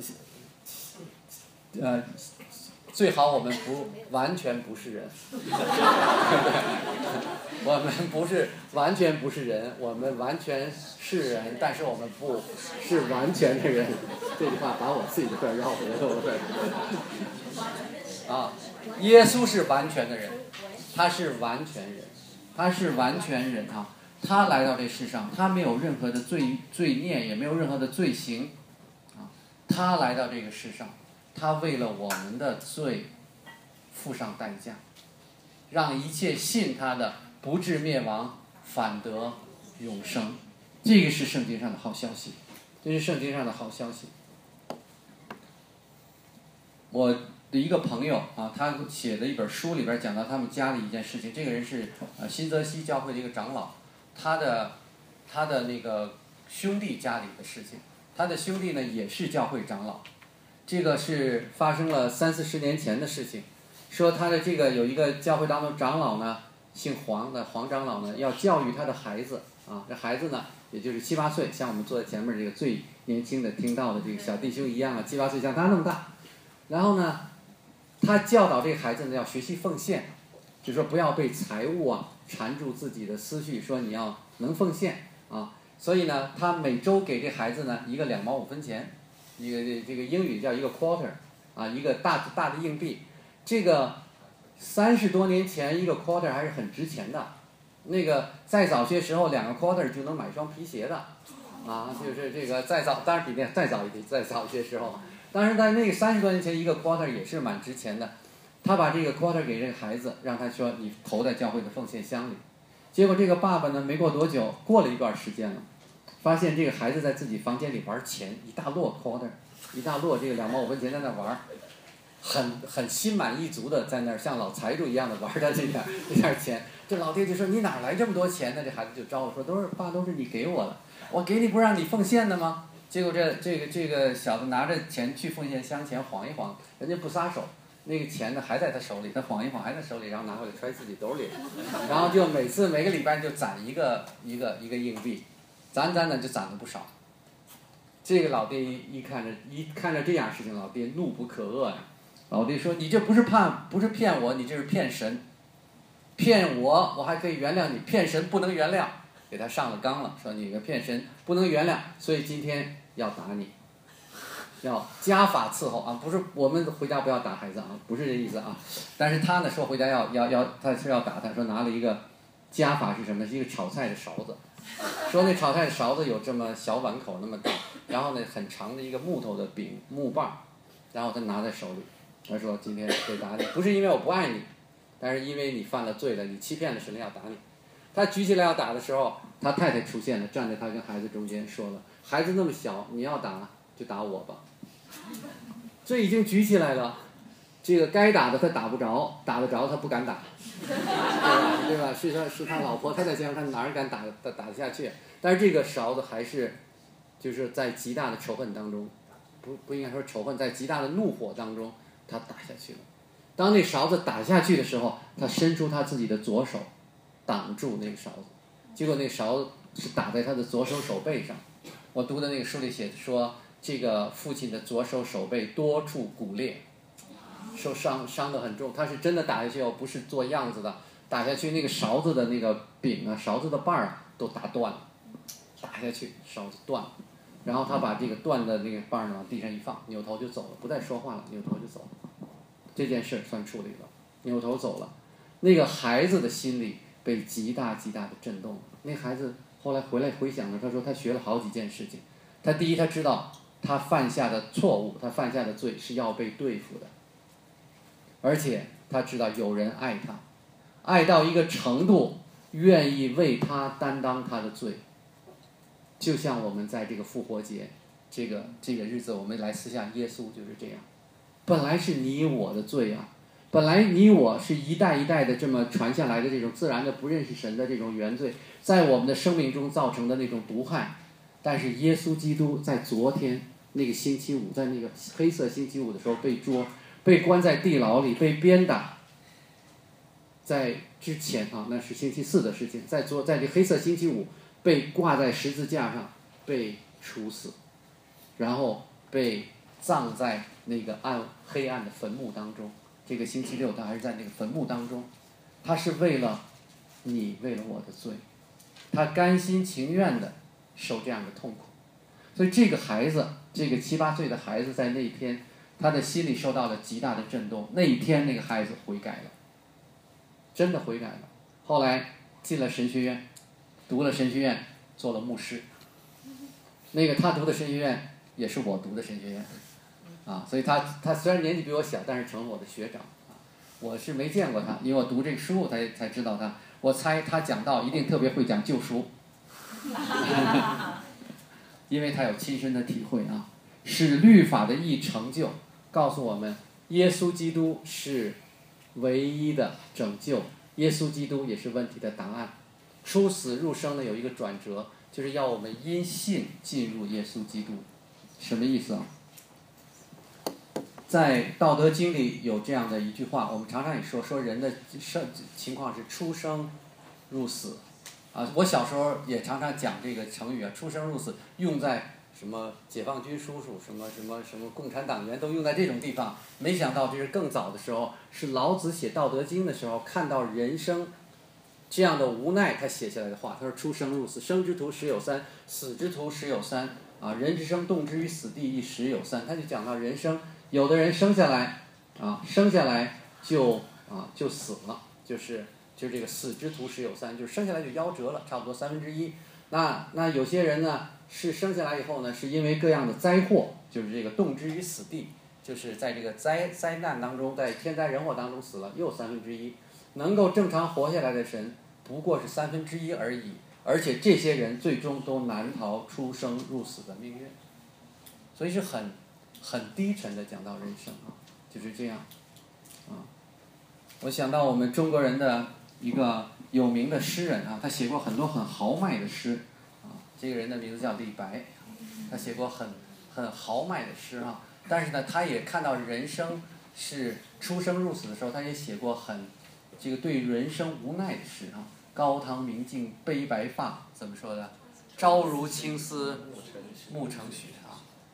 呃，最好我们不完全不是人，我们不是完全不是人，我们完全是人，但是我们不是完全的人。这句话把我自己的事绕回来了。啊，耶稣是完全的人，他是完全人，他是完全人啊！他来到这世上，他没有任何的罪罪孽，也没有任何的罪行啊！他来到这个世上，他为了我们的罪付上代价，让一切信他的不至灭亡，反得永生。这个是圣经上的好消息，这是圣经上的好消息。我的一个朋友啊，他写的一本书里边讲到他们家里一件事情。这个人是呃新泽西教会的一个长老，他的他的那个兄弟家里的事情。他的兄弟呢也是教会长老，这个是发生了三四十年前的事情。说他的这个有一个教会当中长老呢，姓黄的黄长老呢，要教育他的孩子啊，这孩子呢也就是七八岁，像我们坐在前面这个最年轻的听到的这个小弟兄一样啊，七八岁像他那么大。然后呢，他教导这个孩子呢要学习奉献，就说不要被财物啊缠住自己的思绪，说你要能奉献啊。所以呢，他每周给这孩子呢一个两毛五分钱，一个这个英语叫一个 quarter 啊，一个大大的硬币。这个三十多年前一个 quarter 还是很值钱的，那个再早些时候两个 quarter 就能买双皮鞋的啊，就是这个再早，当然比那再早一点，再早些时候。当然在那个三十多年前一个 quarter 也是蛮值钱的。他把这个 quarter 给这个孩子，让他说你投在教会的奉献箱里。结果这个爸爸呢，没过多久，过了一段时间了，发现这个孩子在自己房间里玩钱，一大摞 quarter， 一大摞这个两毛五分钱在那玩，很很心满意足的在那儿像老财主一样的玩他这点这点钱。这老爹就说你哪来这么多钱呢？这孩子就招了说都是爸，都是你给我的，我给你不让你奉献的吗？结果这这个这个小子拿着钱去奉献箱前晃一晃，人家不撒手，那个钱呢还在他手里，他晃一晃还在手里，然后拿回来揣自己兜里，然后就每次每个礼拜就攒一个一个一个硬币，攒攒攒就攒了不少。 这个老爹一一看着一看着这样事情，老爹怒不可遏呀。老爹说：“你这不是骗不是骗我，你这是骗神。骗我我还可以原谅你，骗神不能原谅。”给他上了纲了，说你个骗神不能原谅，所以今天要打你，要家法伺候啊！不是我们回家不要打孩子啊，不是这意思啊。但是他呢说回家要要要，他是要打他，说拿了一个家法是什么？是一个炒菜的勺子，说那炒菜的勺子有这么小碗口那么大，然后呢很长的一个木头的柄木棒，然后他拿在手里。他说：“今天得打你，不是因为我不爱你，但是因为你犯了罪了，你欺骗了神，要打你。”他举起来要打的时候，他太太出现了，站在他跟孩子中间，说了：“孩子那么小，你要打就打我吧。”这已经举起来了，这个该打的他打不着，打得着他不敢打，对吧？对吧？是他是他老婆，他在前面，他哪儿敢打打打得下去？但是这个勺子还是，就是在极大的仇恨当中，不不应该说仇恨，在极大的怒火当中。他打下去了。当那勺子打下去的时候，他伸出他自己的左手，挡住那个勺子。结果那勺子是打在他的左手手背上。我读的那个书里写说，这个父亲的左手手背多处骨裂，受伤伤得很重。他是真的打下去哦，不是做样子的。打下去那个勺子的那个柄啊，勺子的把儿啊都打断了。打下去，勺子断了。然后他把这个断的那个把儿往地上一放，扭头就走了，不再说话了，扭头就走了。这件事算处理了，扭头走了。那个孩子的心里被极大极大的震动了。那孩子后来回来回想了，他说他学了好几件事情。他第一，他知道他犯下的错误，他犯下的罪是要被对付的，而且他知道有人爱他，爱到一个程度，愿意为他担当他的罪。就像我们在这个复活节这个这个日子，我们来思想耶稣就是这样。本来是你我的罪啊，本来你我是一代一代的这么传下来的这种自然的不认识神的这种原罪，在我们的生命中造成的那种毒害。但是耶稣基督在昨天那个星期五，在那个黑色星期五的时候被捉，被关在地牢里，被鞭打。在之前啊，那是星期四的事情，在昨在这黑色星期五被挂在十字架上，被处死，然后被葬在那个暗黑暗的坟墓当中。这个星期六他还是在那个坟墓当中，他是为了你，为了我的罪，他甘心情愿的受这样的痛苦。所以这个孩子，这个七八岁的孩子，在那一天他的心里受到了极大的震动。那一天那个孩子悔改了，真的悔改了。后来进了神学院，读了神学院，做了牧师。那个他读的神学院也是我读的神学院啊，所以他他虽然年纪比我小，但是成了我的学长啊。我是没见过他，因为我读这个书才才知道他。我猜他讲道一定特别会讲旧书，因为他有亲身的体会啊。使律法的义成就，告诉我们耶稣基督是唯一的拯救，耶稣基督也是问题的答案。出死入生呢有一个转折，就是要我们因信进入耶稣基督。什么意思啊？在《道德经》里有这样的一句话，我们常常也说，说人的生情况是出生入死啊。我小时候也常常讲这个成语啊，出生入死，用在什么解放军叔叔，什么什么什么共产党员都用在这种地方。没想到这是更早的时候，是老子写《道德经》的时候，看到人生这样的无奈，他写下来的话。他说：“出生入死，生之徒十有三，死之徒十有三。啊，人之生，动之于死地，亦十有三。”他就讲到人生，有的人生下来，啊，生下来就啊就死了，就是就这个死之徒十有三，就是生下来就夭折了，差不多三分之一。那那有些人呢，是生下来以后呢，是因为各样的灾祸，就是这个动之于死地，就是在这个灾灾难当中，在天灾人祸当中死了，又三分之一。能够正常活下来的神，不过是三分之一而已。而且这些人最终都难逃出生入死的命运，所以是很很低沉的讲到人生啊，就是这样啊。我想到我们中国人的一个有名的诗人啊，他写过很多很豪迈的诗啊。这个人的名字叫李白，他写过很很豪迈的诗啊。但是呢，他也看到人生是出生入死的时候，他也写过很这个对人生无奈的诗啊。高堂明镜悲白发，怎么说的？朝如青丝暮成雪啊！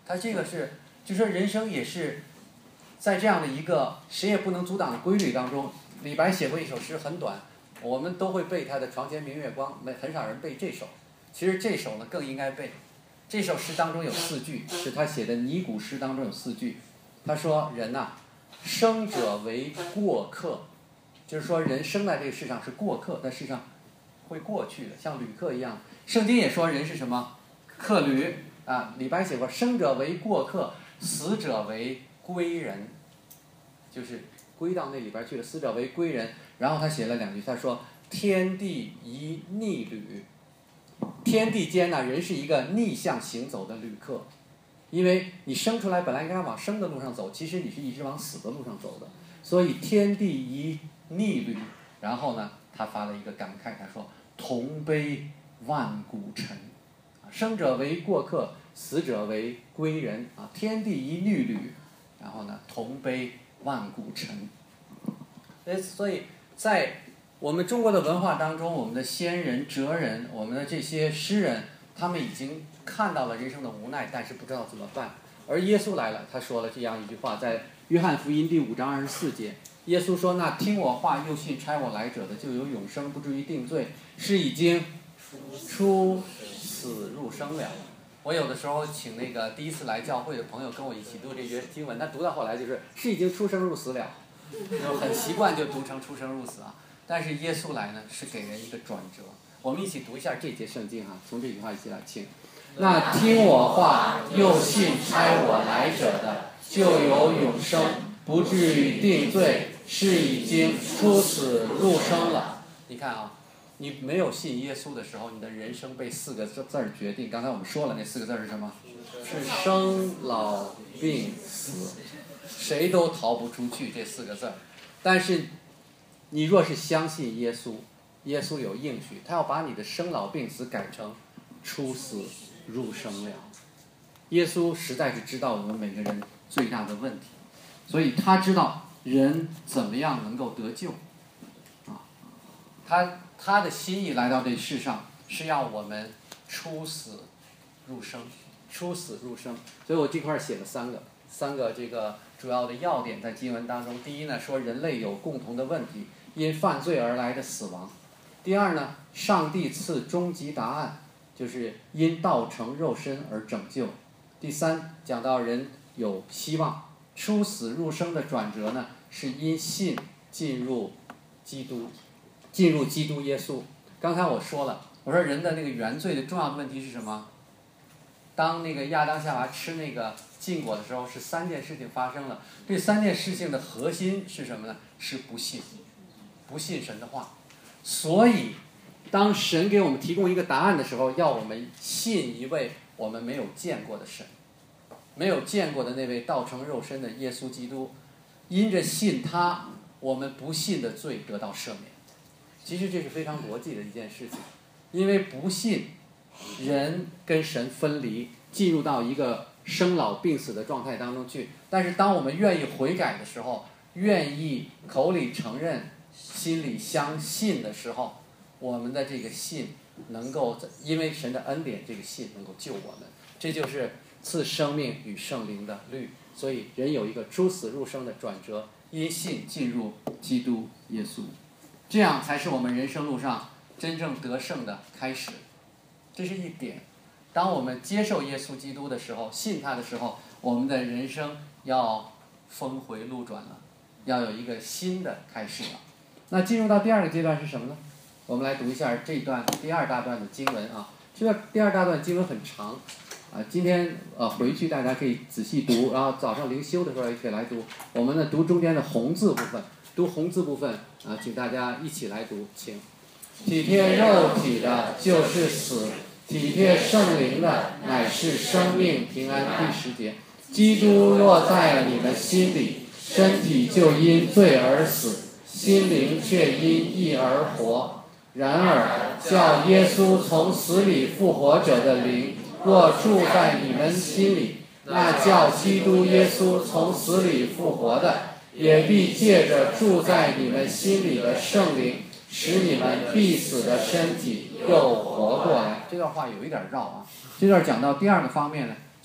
他这个是，就说人生也是在这样的一个谁也不能阻挡的规律当中。李白写过一首诗很短，我们都会背他的《床前明月光》，没很少人背这首。其实这首呢更应该背。这首诗当中有四句，是他写的拟古诗当中有四句。他说人呐、啊，生者为过客，就是说人生在这个世上是过客，在世上会过去的，像旅客一样。圣经也说人是什么？客旅啊。李白写过生者为过客，死者为归人，就是归到那里边去了，死者为归人。然后他写了两句，他说天地一逆旅，天地间呢，人是一个逆向行走的旅客。因为你生出来本来应该往生的路上走，其实你是一直往死的路上走的，所以天地一逆旅。然后呢，他发了一个感慨，他说同悲万古尘，生者为过客，死者为归人啊，天地一逆旅，然后呢，同悲万古尘。所以在我们中国的文化当中，我们的先人、哲人，我们的这些诗人，他们已经看到了人生的无奈，但是不知道怎么办。而耶稣来了，他说了这样一句话，在约翰福音第五章二十四节，耶稣说：“那听我话又信差我来者的，就有永生，不至于定罪，是已经出死入生了。”我有的时候请那个第一次来教会的朋友跟我一起读这些经文，但读到后来就是是已经出生入死了，就很习惯就读成出生入死啊。但是耶稣来呢，是给人一个转折。我们一起读一下这节圣经哈，从这句话一起来听。那听我话又信差我来者的，就有永生，不至于定罪，是已经出死入生了。你看啊，你没有信耶稣的时候，你的人生被四个字儿决定。刚才我们说了，那四个字儿是什么？是生老病死，谁都逃不出去这四个字儿。但是你若是相信耶稣，耶稣有应许，他要把你的生老病死改成出死入生了。耶稣实在是知道我们每个人最大的问题，所以他知道人怎么样能够得救啊。他他的心意来到这世上是要我们出死入生，出死入生。所以我这块写了三个三个这个主要的要点在经文当中。第一呢，说人类有共同的问题，因犯罪而来的死亡。第二呢，上帝赐终极答案，就是因道成肉身而拯救。第三，讲到人有希望，出死入生的转折呢，是因信进入基督，进入基督耶稣。刚才我说了，我说人的那个原罪的重要的问题是什么？当那个亚当夏娃吃那个禁果的时候，是三件事情发生了。这三件事情的核心是什么呢？是不信，不信神的话。所以当神给我们提供一个答案的时候，要我们信一位我们没有见过的神，没有见过的那位道成肉身的耶稣基督。因着信他，我们不信的罪得到赦免。其实这是非常逻辑的一件事情，因为不信，人跟神分离，进入到一个生老病死的状态当中去。但是当我们愿意悔改的时候，愿意口里承认，心里相信的时候，我们的这个信能够因为神的恩典，这个信能够救我们。这就是赐生命与圣灵的律。所以人有一个出死入生的转折，因信进入基督耶稣，这样才是我们人生路上真正得胜的开始。这是一点。当我们接受耶稣基督的时候，信他的时候，我们的人生要峰回路转了，要有一个新的开始了。那进入到第二个阶段是什么呢？我们来读一下这一段第二大段的经文啊。这个第二大段经文很长啊，今天呃回去大家可以仔细读，然后早上灵修的时候也可以来读。我们呢读中间的红字部分，读红字部分啊，请大家一起来读，请。体贴肉体的就是死，体贴圣灵的乃是生命平安。第十节，基督若在你们心里，身体就因罪而死，心灵却因义而活。然而叫耶稣从死里复活者的灵若住在你们心里，那叫基督耶稣从死里复活的，也必借着住在你们心里的圣灵，使你们必死的身体又活过来。这段话有一点绕啊。这段讲到第二个方面呢，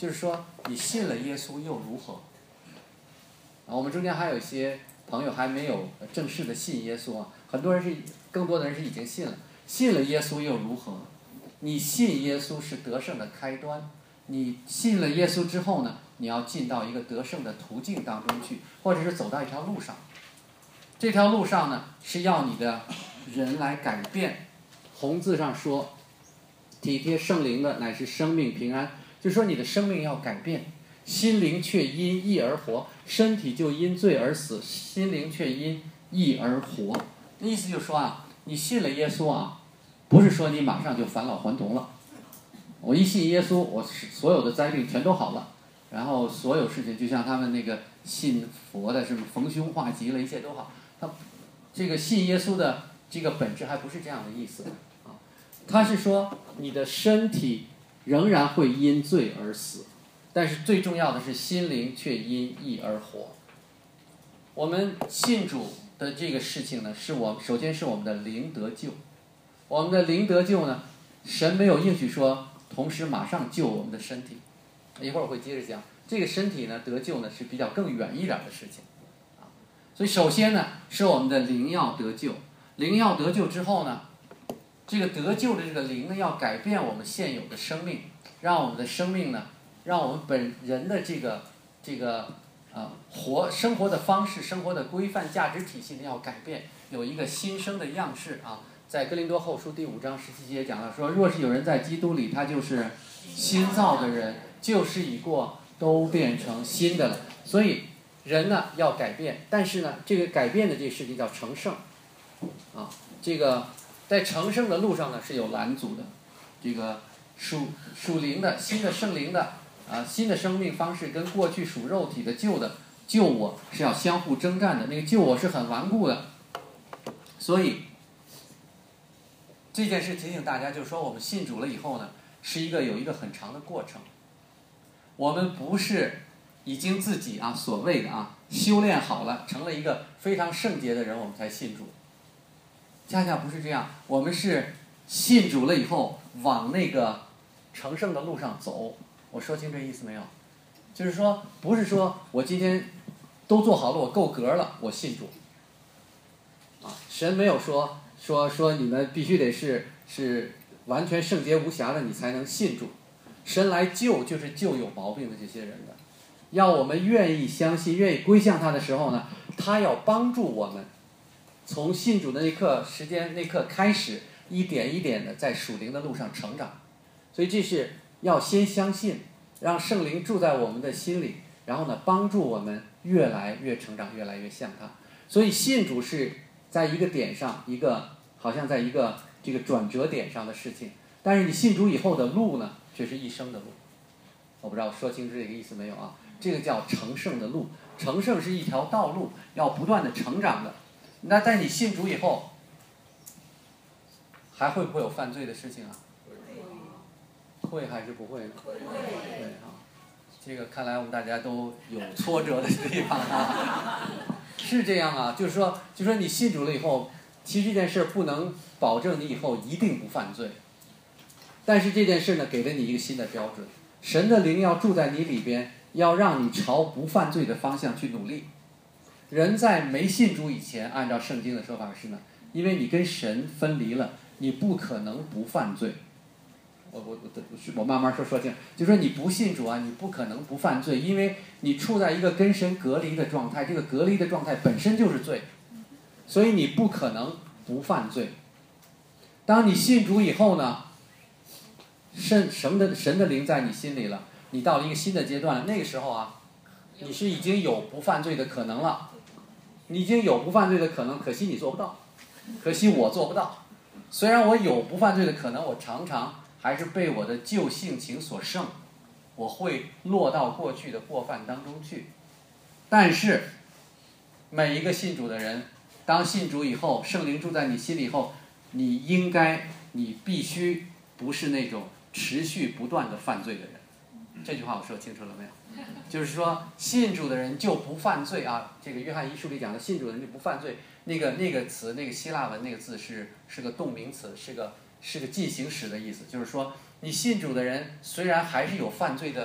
就是说你信了耶稣又如何？啊，我们中间还有一些朋友还没有正式的信耶稣啊，很多人是，更多的人是已经信了，信了耶稣又如何？你信耶稣是得胜的开端，你信了耶稣之后呢，你要进到一个得胜的途径当中去，或者是走到一条路上。这条路上呢，是要你的人来改变。红字上说，体贴圣灵的乃是生命平安，就是说你的生命要改变，心灵却因义而活，身体就因罪而死，心灵却因义而活。意思就是说啊，你信了耶稣啊，不是说你马上就返老还童了。我一信耶稣，我所有的灾病全都好了，然后所有事情就像他们那个信佛的什么逢凶化吉了，一切都好。他这个信耶稣的这个本质还不是这样的意思啊，他是说你的身体仍然会因罪而死，但是最重要的是心灵却因义而活。我们信主的这个事情呢，是我首先是我们的灵得救，我们的灵得救呢，神没有应许说同时马上救我们的身体，一会儿我会接着讲，这个身体呢得救呢是比较更远一点的事情。所以首先呢，是我们的灵要得救，灵要得救之后呢，这个得救的这个灵呢，要改变我们现有的生命，让我们的生命呢，让我们本人的这个这个呃活生活的方式、生活的规范、价值体系呢要改变，有一个新生的样式啊。在哥林多后书第五章十七节讲到说，若是有人在基督里，他就是新造的人，旧事已过，都变成新的了。所以人呢要改变，但是呢，这个改变的这个事情叫成圣，啊，这个在成圣的路上呢是有拦阻的，这个属属灵的新的圣灵的啊新的生命方式跟过去属肉体的旧的旧我是要相互征战的，那个旧我是很顽固的，所以这件事提醒大家，就是说我们信主了以后呢，是一个有一个很长的过程，我们不是已经自己啊所谓的啊修炼好了，成了一个非常圣洁的人，我们才信主。恰恰不是这样，我们是信主了以后往那个成圣的路上走。我说清这意思没有？就是说，不是说我今天都做好了，我够格了，我信主。啊，神没有说说说你们必须得是是完全圣洁无瑕的，你才能信主。神来救就是救有毛病的这些人的。要我们愿意相信，愿意归向他的时候呢，他要帮助我们从信主的那刻时间那刻开始，一点一点的在属灵的路上成长。所以这是要先相信，让圣灵住在我们的心里，然后呢帮助我们越来越成长，越来越像他。所以信主是在一个点上，一个好像在一个这个转折点上的事情，但是你信主以后的路呢，却是一生的路。我不知道我说清楚这个意思没有啊？这个叫成圣的路，成圣是一条道路，要不断的成长的。那在你信主以后，还会不会有犯罪的事情啊？会还是不会呢？会啊。这个看来我们大家都有挫折的地方啊。是这样啊，就是说，就说你信主了以后，其实这件事不能保证你以后一定不犯罪，但是这件事呢，给了你一个新的标准，神的灵要住在你里边，要让你朝不犯罪的方向去努力。人在没信主以前，按照圣经的说法是呢，因为你跟神分离了，你不可能不犯罪。我我我我慢慢说说清，就说你不信主啊，你不可能不犯罪，因为你处在一个跟神隔离的状态，这个隔离的状态本身就是罪，所以你不可能不犯罪。当你信主以后呢，神神的神的灵在你心里了，你到了一个新的阶段了，那个时候啊，你是已经有不犯罪的可能了，你已经有不犯罪的可能，可惜你做不到，可惜我做不到。虽然我有不犯罪的可能，我常常还是被我的旧性情所胜，我会落到过去的过犯当中去。但是每一个信主的人，当信主以后，圣灵住在你心里以后，你应该你必须不是那种持续不断的犯罪的人。这句话我说清楚了没有？就是说信主的人就不犯罪啊。这个约翰一书里讲的信主的人就不犯罪，那个那个词那个希腊文那个字是是个动名词，是个是个进行时的意思。就是说你信主的人虽然还是有犯罪的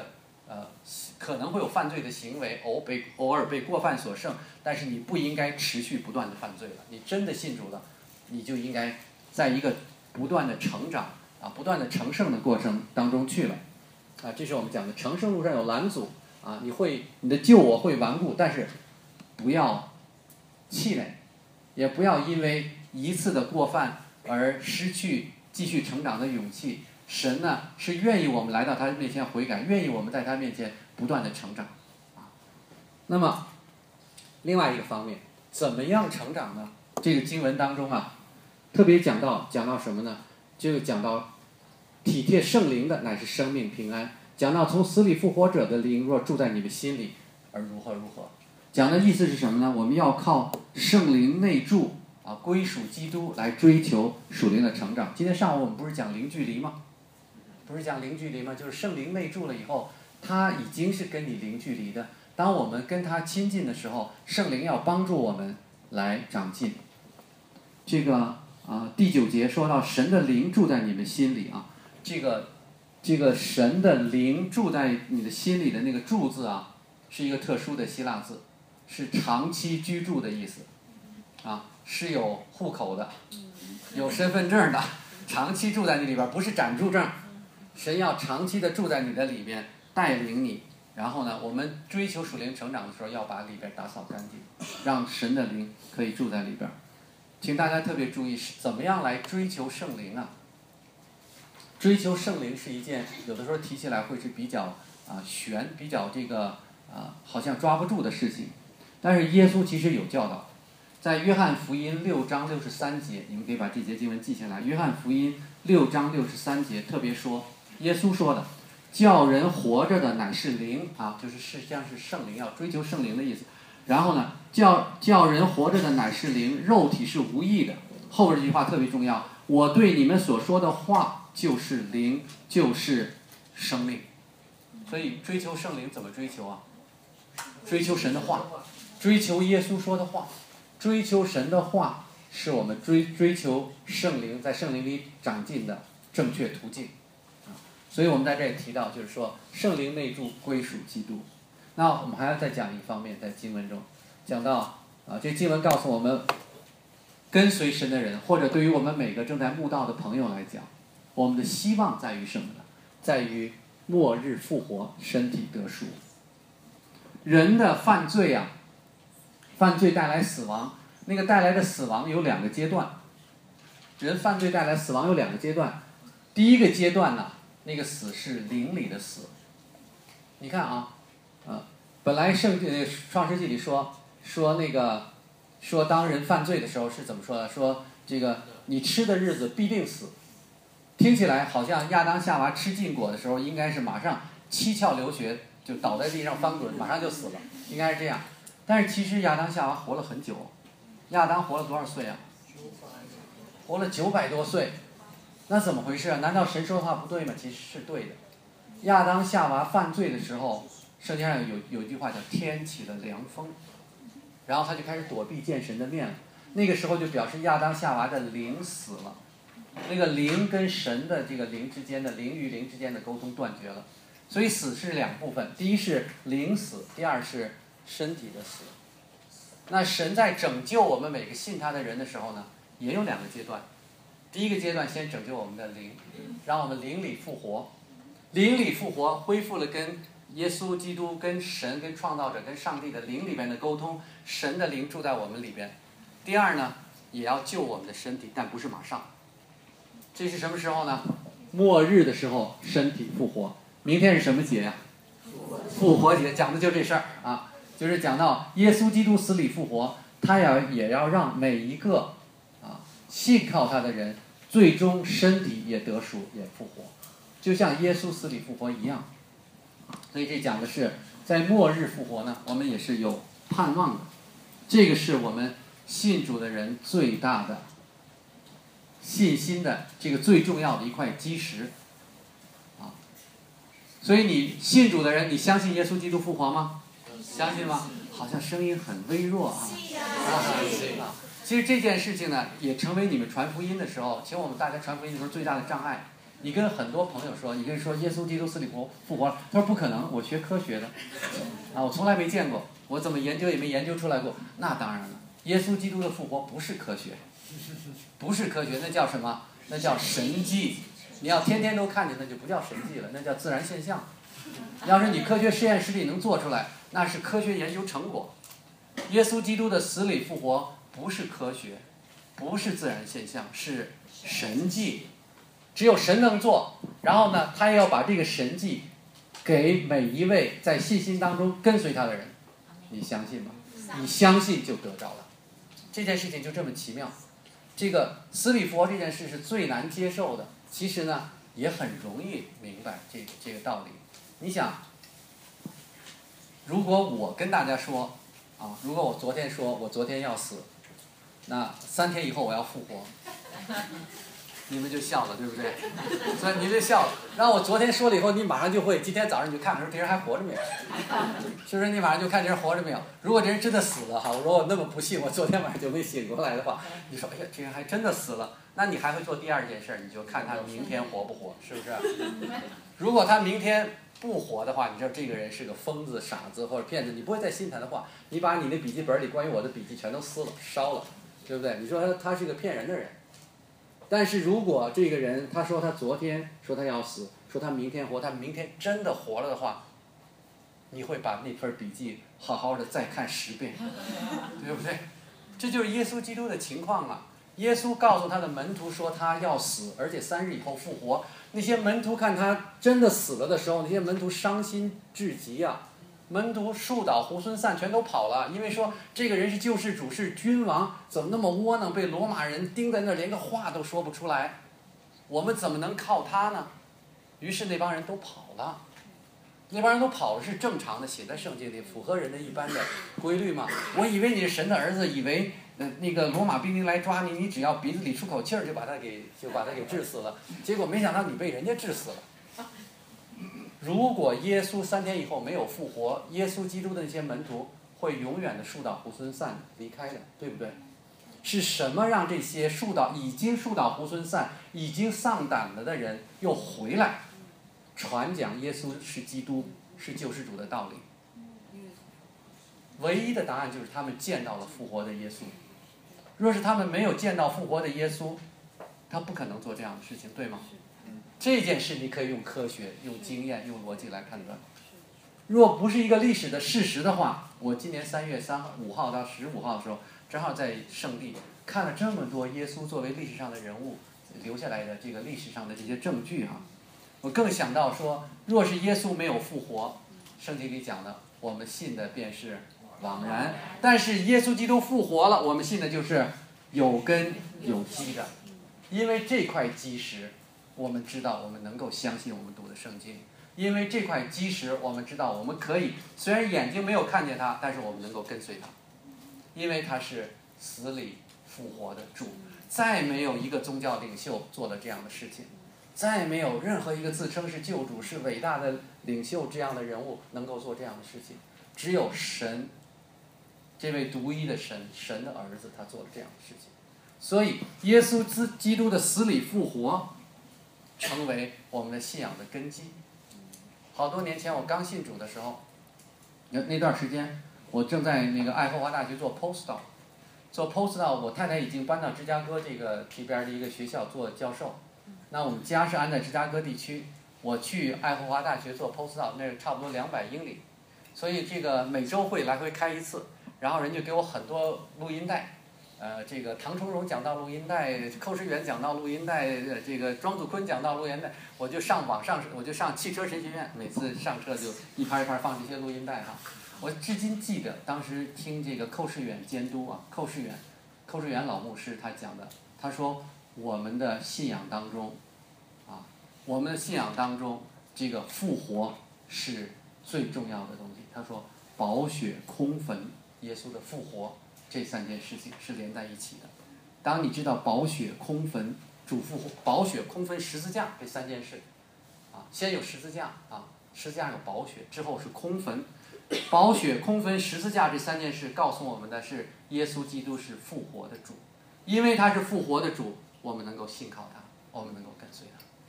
呃可能会有犯罪的行为，偶被偶尔被过犯所胜，但是你不应该持续不断的犯罪了。你真的信主了，你就应该在一个不断的成长啊，不断的成圣的过程当中去了。啊，这是我们讲的成圣路上有拦阻啊，你会你的救我会顽固，但是不要气馁，也不要因为一次的过犯而失去继续成长的勇气。神呢是愿意我们来到他面前悔改，愿意我们在他面前不断的成长啊。那么另外一个方面，怎么样成长呢？这个经文当中啊，特别讲到讲到什么呢？就讲到体贴圣灵的乃是生命平安，讲到从死里复活者的灵若住在你们心里而如何如何。讲的意思是什么呢？我们要靠圣灵内住啊，归属基督来追求属灵的成长。今天上午我们不是讲零距离吗？不是讲零距离吗？就是圣灵内住了以后，他已经是跟你零距离的。当我们跟他亲近的时候，圣灵要帮助我们来长进。这个啊、呃，第九节说到神的灵住在你们心里啊，这个这个神的灵住在你的心里的那个住字啊，是一个特殊的希腊字，是长期居住的意思啊，是有户口的，有身份证的，长期住在你里边，不是暂住证。神要长期的住在你的里面，带领你。然后呢，我们追求属灵成长的时候，要把里边打扫干净，让神的灵可以住在里边。请大家特别注意，怎么样来追求圣灵啊？追求圣灵是一件有的时候提起来会是比较啊悬，比较这个啊好像抓不住的事情。但是耶稣其实有教导，在约翰福音六章六十三节，你们可以把这节经文记下来。约翰福音六章六十三节特别说，耶稣说的，叫人活着的乃是灵啊，就是实际上是圣灵，要追求圣灵的意思。然后呢，叫叫人活着的乃是灵，肉体是无益的。后边这句话特别重要，我对你们所说的话就是灵，就是生命。所以追求圣灵怎么追求啊？追求神的话，追求耶稣说的话，追求神的话是我们追追求圣灵在圣灵里长进的正确途径。所以我们在这里提到，就是说圣灵内住，归属基督。那我们还要再讲一方面，在经文中讲到啊，这经文告诉我们，跟随神的人，或者对于我们每个正在慕道的朋友来讲，我们的希望在于什么呢？在于末日复活，身体得赎。人的犯罪啊，犯罪带来死亡，那个带来的死亡有两个阶段。人犯罪带来死亡有两个阶段，第一个阶段呢，那个死是灵里的死。你看啊，呃，本来圣呃创世纪里说说那个说当人犯罪的时候是怎么说的？说这个你吃的日子必定死。听起来好像亚当夏娃吃禁果的时候，应该是马上七窍流血，就倒在地上翻滚，马上就死了，应该是这样。但是其实亚当夏娃活了很久，亚当活了多少岁啊？活了九百多岁。那怎么回事啊？难道神说的话不对吗？其实是对的。亚当夏娃犯罪的时候，圣经上有有一句话叫天起了凉风，然后他就开始躲避见神的面了。那个时候就表示亚当夏娃的灵死了，那个灵跟神的这个灵之间的灵与灵之间的沟通断绝了。所以死是两部分，第一是灵死，第二是身体的死。那神在拯救我们每个信他的人的时候呢，也有两个阶段。第一个阶段先拯救我们的灵，让我们灵里复活，灵里复活恢复了跟耶稣基督、跟神、跟创造者、跟上帝的灵里边的沟通，神的灵住在我们里边。第二呢，也要救我们的身体，但不是马上。这是什么时候呢？末日的时候，身体复活。明天是什么节呀、啊？复活节，讲的就这事儿啊，就是讲到耶稣基督死里复活，他要也要让每一个啊信靠他的人，最终身体也得赎，也复活，就像耶稣死里复活一样。所以这讲的是在末日复活呢，我们也是有盼望的。这个是我们信主的人最大的信心的这个最重要的一块基石啊。所以你信主的人，你相信耶稣基督复活吗？相信吗？好像声音很微弱啊。啊，其实这件事情呢，也成为你们传福音的时候，请我们大家传福音的时候最大的障碍。 你跟很多朋友说，你跟人说耶稣基督死里复复活了，他说不可能，我学科学的，啊，我从来没见过，我怎么研究也没研究出来过。那当然了，耶稣基督的复活不是科学，不是科学，那叫什么？那叫神迹。你要天天都看见，那就不叫神迹了，那叫自然现象。要是你科学实验室里能做出来，那是科学研究成果。耶稣基督的死里复活不是科学，不是自然现象，是神迹。只有神能做，然后呢，他也要把这个神迹给每一位在信心当中跟随他的人。你相信吗？你相信就得着了。这件事情就这么奇妙。这个死里复活这件事是最难接受的，其实呢也很容易明白这个这个道理。你想，如果我跟大家说啊，如果我昨天说我昨天要死，那三天以后我要复活，你们就笑了，对不对？所以你就笑了。然后我昨天说了以后，你马上就会，今天早上你就看，说这人还活着没有？是不是？你马上就看这人活着没有？如果这人真的死了哈，我说我那么不幸，我昨天晚上就没醒过来的话，你说哎呀，这人还真的死了，那你还会做第二件事，你就看他明天活不活，是不是？如果他明天不活的话，你知道这个人是个疯子、傻子或者骗子，你不会再信他的话，你把你的笔记本里关于我的笔记全都撕了、烧了，对不对？你说他他是个骗人的人。但是如果这个人他说他昨天说他要死，说他明天活，他明天真的活了的话，你会把那份笔记好好的再看十遍，对不对？这就是耶稣基督的情况啊。耶稣告诉他的门徒说他要死，而且三日以后复活。那些门徒看他真的死了的时候，那些门徒伤心至极啊。门徒树倒猢狲散，全都跑了，因为说这个人是救世主，是君王，怎么那么窝囊，被罗马人盯在那儿，连个话都说不出来，我们怎么能靠他呢？于是那帮人都跑了。那帮人都跑了是正常的，写在圣经里，符合人的一般的规律嘛。我以为你是神的儿子，以为呃那个罗马兵丁来抓你，你只要鼻子里出口气儿就把他给就把他给治死了，结果没想到你被人家治死了。如果耶稣三天以后没有复活，耶稣基督的那些门徒会永远的树倒猢狲散离开的，对不对？是什么让这些树倒已经树倒猢狲散、已经丧胆了的人又回来传讲耶稣是基督、是救世主的道理？唯一的答案就是他们见到了复活的耶稣。若是他们没有见到复活的耶稣，他不可能做这样的事情，对吗？这件事你可以用科学、用经验、用逻辑来判断。若不是一个历史的事实的话，我今年三月三五号到十五号的时候，正好在圣地看了这么多耶稣作为历史上的人物留下来的这个历史上的这些证据哈，我更想到说，若是耶稣没有复活，圣经里讲的，我们信的便是枉然；但是耶稣基督复活了，我们信的就是有根有基的，因为这块基石。我们知道我们能够相信我们读的圣经，因为这块基石我们知道我们可以虽然眼睛没有看见它，但是我们能够跟随它，因为它是死里复活的主。再没有一个宗教领袖做了这样的事情，再没有任何一个自称是救主、是伟大的领袖这样的人物能够做这样的事情，只有神，这位独一的神，神的儿子，他做了这样的事情。所以耶稣基督的死里复活成为我们的信仰的根基。好多年前我刚信主的时候，那那段时间我正在那个爱荷华大学做 postdoc， 做 postdoc， 我太太已经搬到芝加哥这个这边的一个学校做教授。那我们家是安在芝加哥地区，我去爱荷华大学做 postdoc， 那差不多两百英里，所以这个每周会来回开一次，然后人就给我很多录音带。呃，这个唐崇荣讲道录音带，寇世远讲道录音带，这个庄祖坤讲道录音带，我就上网上，我就上汽车神学院，每次上车就一盘一盘放这些录音带哈。我至今记得当时听这个寇世远监督啊，寇世远，寇世远老牧师他讲的，他说我们的信仰当中，啊，我们的信仰当中这个复活是最重要的东西。他说宝血空坟，耶稣的复活。这三件事情是连在一起的。当你知道宝血空坟、主复活、宝血空坟、十字架这三件事，啊，先有十字架啊，十字架有宝血，之后是空坟。宝血空坟、十字架这三件事告诉我们的是，耶稣基督是复活的主，因为他是复活的主，我们能够信靠他，我们能够跟随他。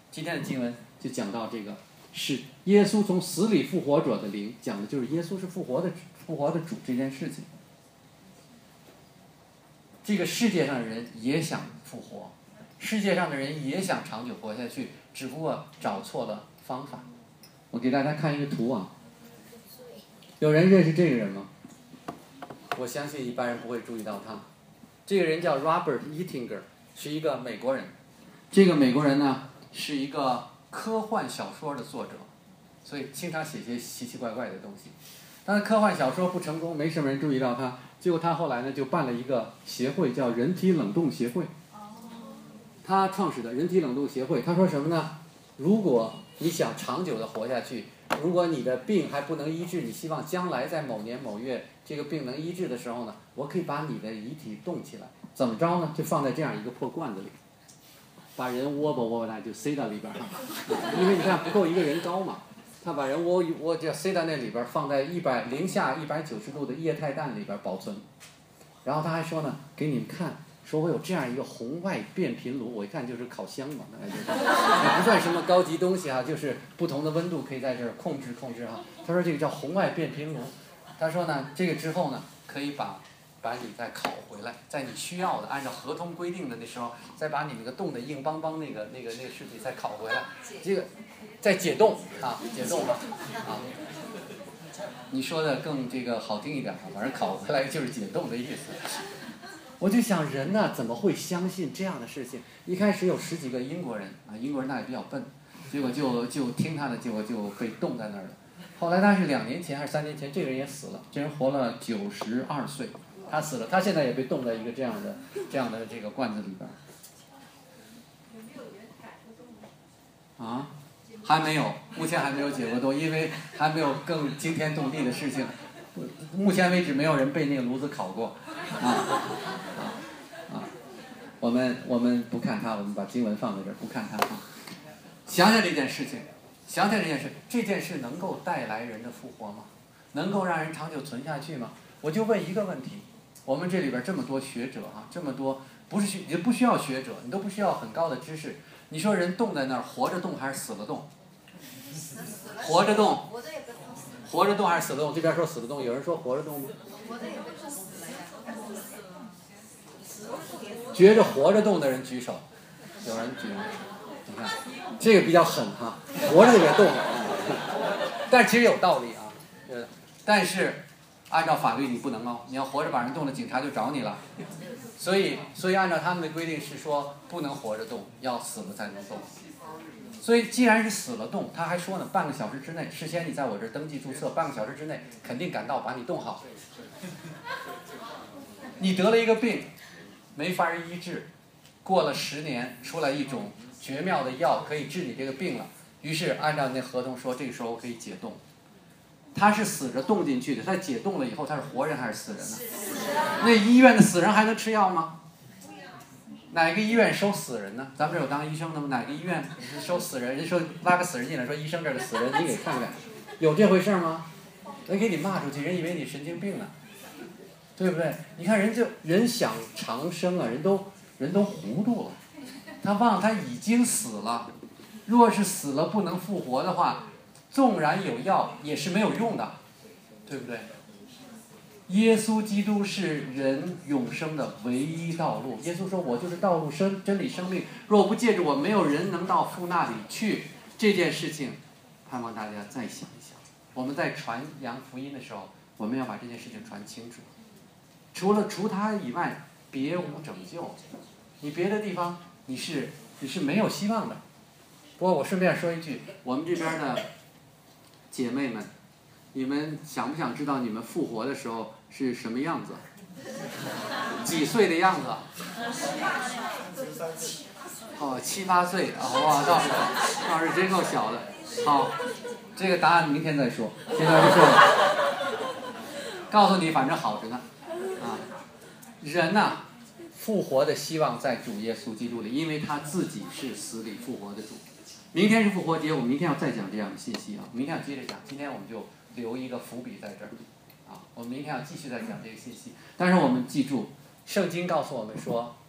今天的经文就讲到这个是耶稣从死里复活者的灵，讲的就是耶稣是复活的复活的主这件事情。这个世界上的人也想复活，世界上的人也想长久活下去，只不过找错了方法。我给大家看一个图啊，有人认识这个人吗？我相信一般人不会注意到他。这个人叫 Robert Ettinger， 是一个美国人。这个美国人呢，是一个科幻小说的作者，所以经常写些奇奇怪怪的东西。但是科幻小说不成功，没什么人注意到他。结果他后来呢，就办了一个协会，叫人体冷冻协会。他创始的人体冷冻协会，他说什么呢？如果你想长久的活下去，如果你的病还不能医治，你希望将来在某年某月这个病能医治的时候呢，我可以把你的遗体冻起来，怎么着呢？就放在这样一个破罐子里，把人窝吧窝吧就塞到里边儿，因为你看不够一个人高嘛，他把人窝窝就塞到那里边，放在一百零下一百九十度的液态氮里边保存。然后他还说呢，给你们看，说我有这样一个红外变频炉，我一看就是烤箱嘛，那就是也不算什么高级东西啊，就是不同的温度可以在这儿控制控制哈。他说这个叫红外变频炉，他说呢，这个之后呢，可以把把你再烤回来，在你需要的按照合同规定的那时候，再把你那个冻得硬邦邦那个那个那个尸体再烤回来，这个再解冻啊，解冻啊啊。你说的更这个好听一点，反正烤回来就是解冻的意思。我就想人呢怎么会相信这样的事情？一开始有十几个英国人啊，英国人那也比较笨，结果就就听他的，结果就被冻在那儿了。后来他是两年前还是三年前，这个人也死了，这人活了九十二岁，他死了，他现在也被冻在一个这样的这样的这个罐子里边。啊？还没有，目前还没有解过冻，因为还没有更惊天动地的事情。目前为止没有人被那个炉子烤过，啊啊啊！我们我们不看它，我们把经文放在这儿，不看它啊。想想这件事情，想想这件事，这件事能够带来人的复活吗？能够让人长久存下去吗？我就问一个问题：我们这里边这么多学者啊，这么多不是学，也不需要学者，你都不需要很高的知识。你说人冻在那儿，活着冻还是死了冻？活着冻。活着冻还是死了冻？这边说死了冻，有人说活着冻吗？觉着活着冻的人举手，有人举。你看，这个比较狠哈，活着也冻了。但其实有道理啊，但是按照法律你不能哦，你要活着把人冻了，警察就找你了。所以，所以按照他们的规定是说不能活着冻，要死了才能冻。所以既然是死了冻，他还说呢，半个小时之内，事先你在我这儿登记注册，半个小时之内肯定赶到把你冻好。你得了一个病，没法医治，过了十年出来一种绝妙的药可以治你这个病了，于是按照那合同说，这个时候可以解冻。他是死着冻进去的，他解冻了以后他是活人还是死人呢？那医院的死人还能吃药吗？哪个医院收死人呢？咱们这有当医生的吗？哪个医院收死人？人说拉个死人进来，说医生这儿的死人，你给看看，有这回事吗？人给你骂出去，人以为你神经病呢，对不对？你看人就人想长生啊，人都人都糊涂了，他忘了他已经死了，若是死了不能复活的话，纵然有药也是没有用的，对不对？耶稣基督是人永生的唯一道路。耶稣说：“我就是道路、生真理、生命。若不借着我，没有人能到父那里去。”这件事情，盼望大家再想一想。我们在传扬福音的时候，我们要把这件事情传清楚。除了除他以外，别无拯救。你别的地方，你是你是没有希望的。不过我顺便说一句，我们这边的姐妹们，你们想不想知道你们复活的时候是什么样子？几岁的样子？哦，七八岁，哇，倒是倒是真够小的。好，这个答案明天再说，现在就说，告诉你，反正好着呢。啊，人呐、啊，复活的希望在主耶稣基督里，因为他自己是死里复活的主。明天是复活节，我们明天要再讲这样的信息啊，明天要接着讲，今天我们就留一个伏笔在这儿，啊，我们明天要继续再讲这个信息。但是我们记住，圣经告诉我们说，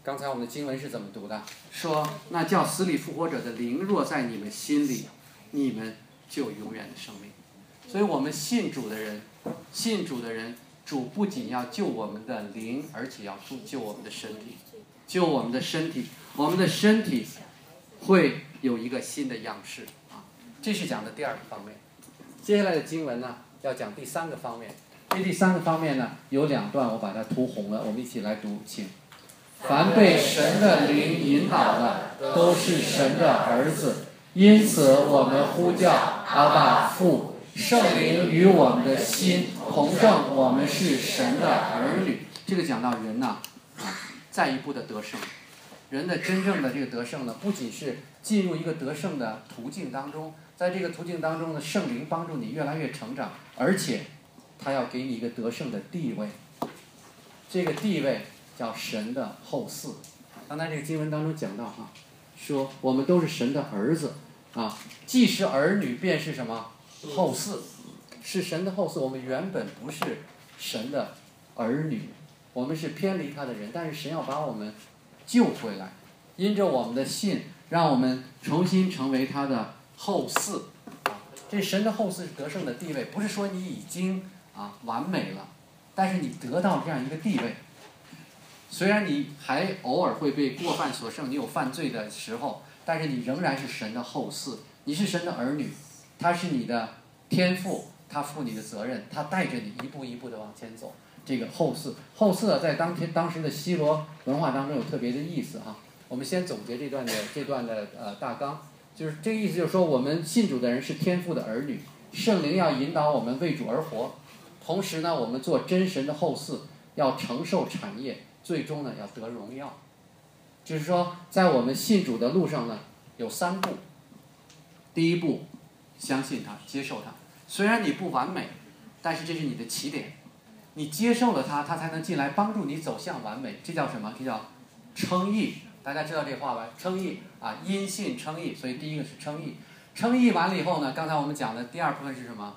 刚才我们的经文是怎么读的？说那叫死里复活者的灵若在你们心里，你们就有永远的生命。所以我们信主的人，信主的人，主不仅要救我们的灵，而且要救我们的身体，救我们的身体，我们的身体会有一个新的样式啊。这是讲的第二个方面。接下来的经文呢，要讲第三个方面。这第三个方面呢，有两段我把它涂红了，我们一起来读，请。凡被神的灵引导的，都是神的儿子，因此我们呼叫阿爸父。圣灵与我们的心同证，我们是神的儿女。这个讲到人呐、啊，啊，再一步的得胜。人的真正的这个得胜呢，不仅是进入一个得胜的途径当中，在这个途径当中呢，圣灵帮助你越来越成长，而且他要给你一个得胜的地位。这个地位叫神的后嗣。刚才这个经文当中讲到哈、啊，说我们都是神的儿子啊，既是儿女，便是什么？后嗣，是神的后嗣。我们原本不是神的儿女，我们是偏离他的人，但是神要把我们救回来，因着我们的信，让我们重新成为他的后嗣。啊，这神的后嗣是得胜的地位，不是说你已经啊完美了，但是你得到这样一个地位。虽然你还偶尔会被过犯所胜，你有犯罪的时候，但是你仍然是神的后嗣，你是神的儿女。他是你的天父，他负你的责任，他带着你一步一步的往前走。这个后嗣，后嗣啊，在当天当时的西罗文化当中有特别的意思哈。我们先总结这段的这段的呃大纲，就是这个意思，就是说我们信主的人是天父的儿女，圣灵要引导我们为主而活，同时呢，我们做真神的后嗣，要承受产业，最终呢要得荣耀。就是说，在我们信主的路上呢，有三步。第一步，相信他，接受他。虽然你不完美，但是这是你的起点。你接受了他，他才能进来帮助你走向完美。这叫什么？这叫称义。大家知道这话吧？称义啊，因信称义。所以第一个是称义。称义完了以后呢，刚才我们讲的第二部分是什么？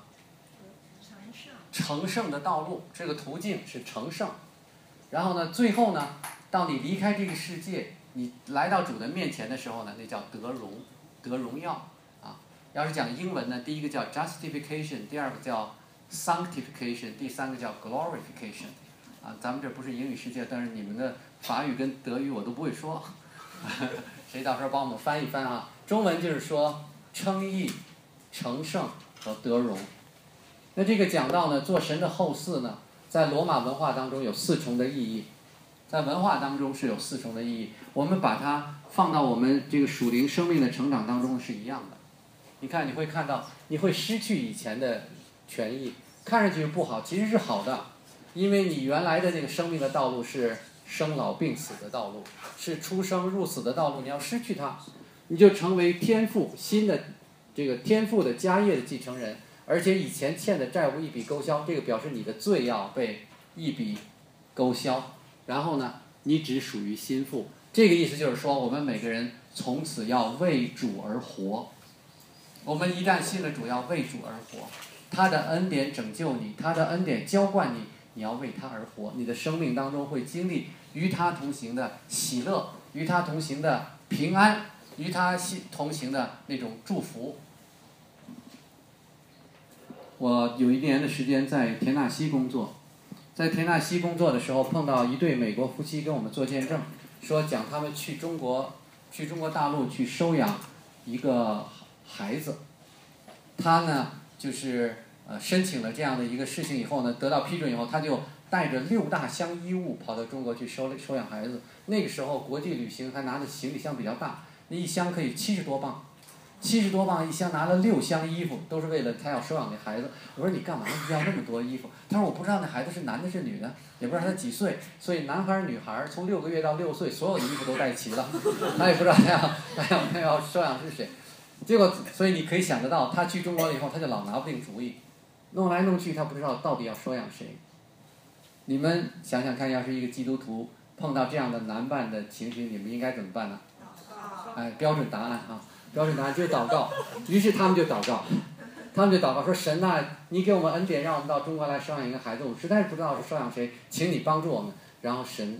成圣的道路，这个途径是成圣。然后呢，最后呢，到你离开这个世界，你来到主的面前的时候呢，那叫得荣，得荣耀。要是讲英文呢，第一个叫 justification， 第二个叫 sanctification， 第三个叫 glorification。啊，咱们这不是英语世界，但是你们的法语跟德语我都不会说，谁到时候帮我们翻一翻啊？中文就是说称义、成圣和得荣。那这个讲到呢，做神的后嗣呢，在罗马文化当中有四重的意义，在文化当中是有四重的意义。我们把它放到我们这个属灵生命的成长当中是一样的。你看，你会看到，你会失去以前的权益，看上去不好，其实是好的，因为你原来的那个生命的道路是生老病死的道路，是出生入死的道路，你要失去它，你就成为天父新的这个天父的家业的继承人，而且以前欠的债务一笔勾销，这个表示你的罪要被一笔勾销，然后呢，你只属于心腹。这个意思就是说，我们每个人从此要为主而活。我们一旦信了主，要为主而活，他的恩典拯救你，他的恩典浇灌你，你要为他而活。你的生命当中会经历与他同行的喜乐，与他同行的平安，与他同行的那种祝福。我有一年的时间在田纳西工作，在田纳西工作的时候，碰到一对美国夫妻跟我们做见证，说讲他们去中国，去中国大陆去收养一个孩子。他呢就是呃申请了这样的一个事情以后呢，得到批准以后，他就带着六大箱衣物跑到中国去收收养孩子。那个时候国际旅行还拿着行李箱比较大，那一箱可以七十多磅，七十多磅一箱，拿了六箱衣服，都是为了他要收养那孩子。我说你干嘛要那么多衣服？他说我不知道那孩子是男的是女的，也不知道他几岁，所以男孩女孩从六个月到六岁，所有的衣服都带齐了。他也不知道他要他要他要收养是谁。结果，所以你可以想得到，他去中国了以后，他就老拿不定主意，弄来弄去，他不知道到底要收养谁。你们想想看，要是一个基督徒碰到这样的难办的情形，你们应该怎么办呢？哎，标准答案啊，标准答案就是祷告。于是他们就祷告，他们就祷告说：“神啊，你给我们恩典，让我们到中国来收养一个孩子，我们实在是不知道是收养谁，请你帮助我们。”然后神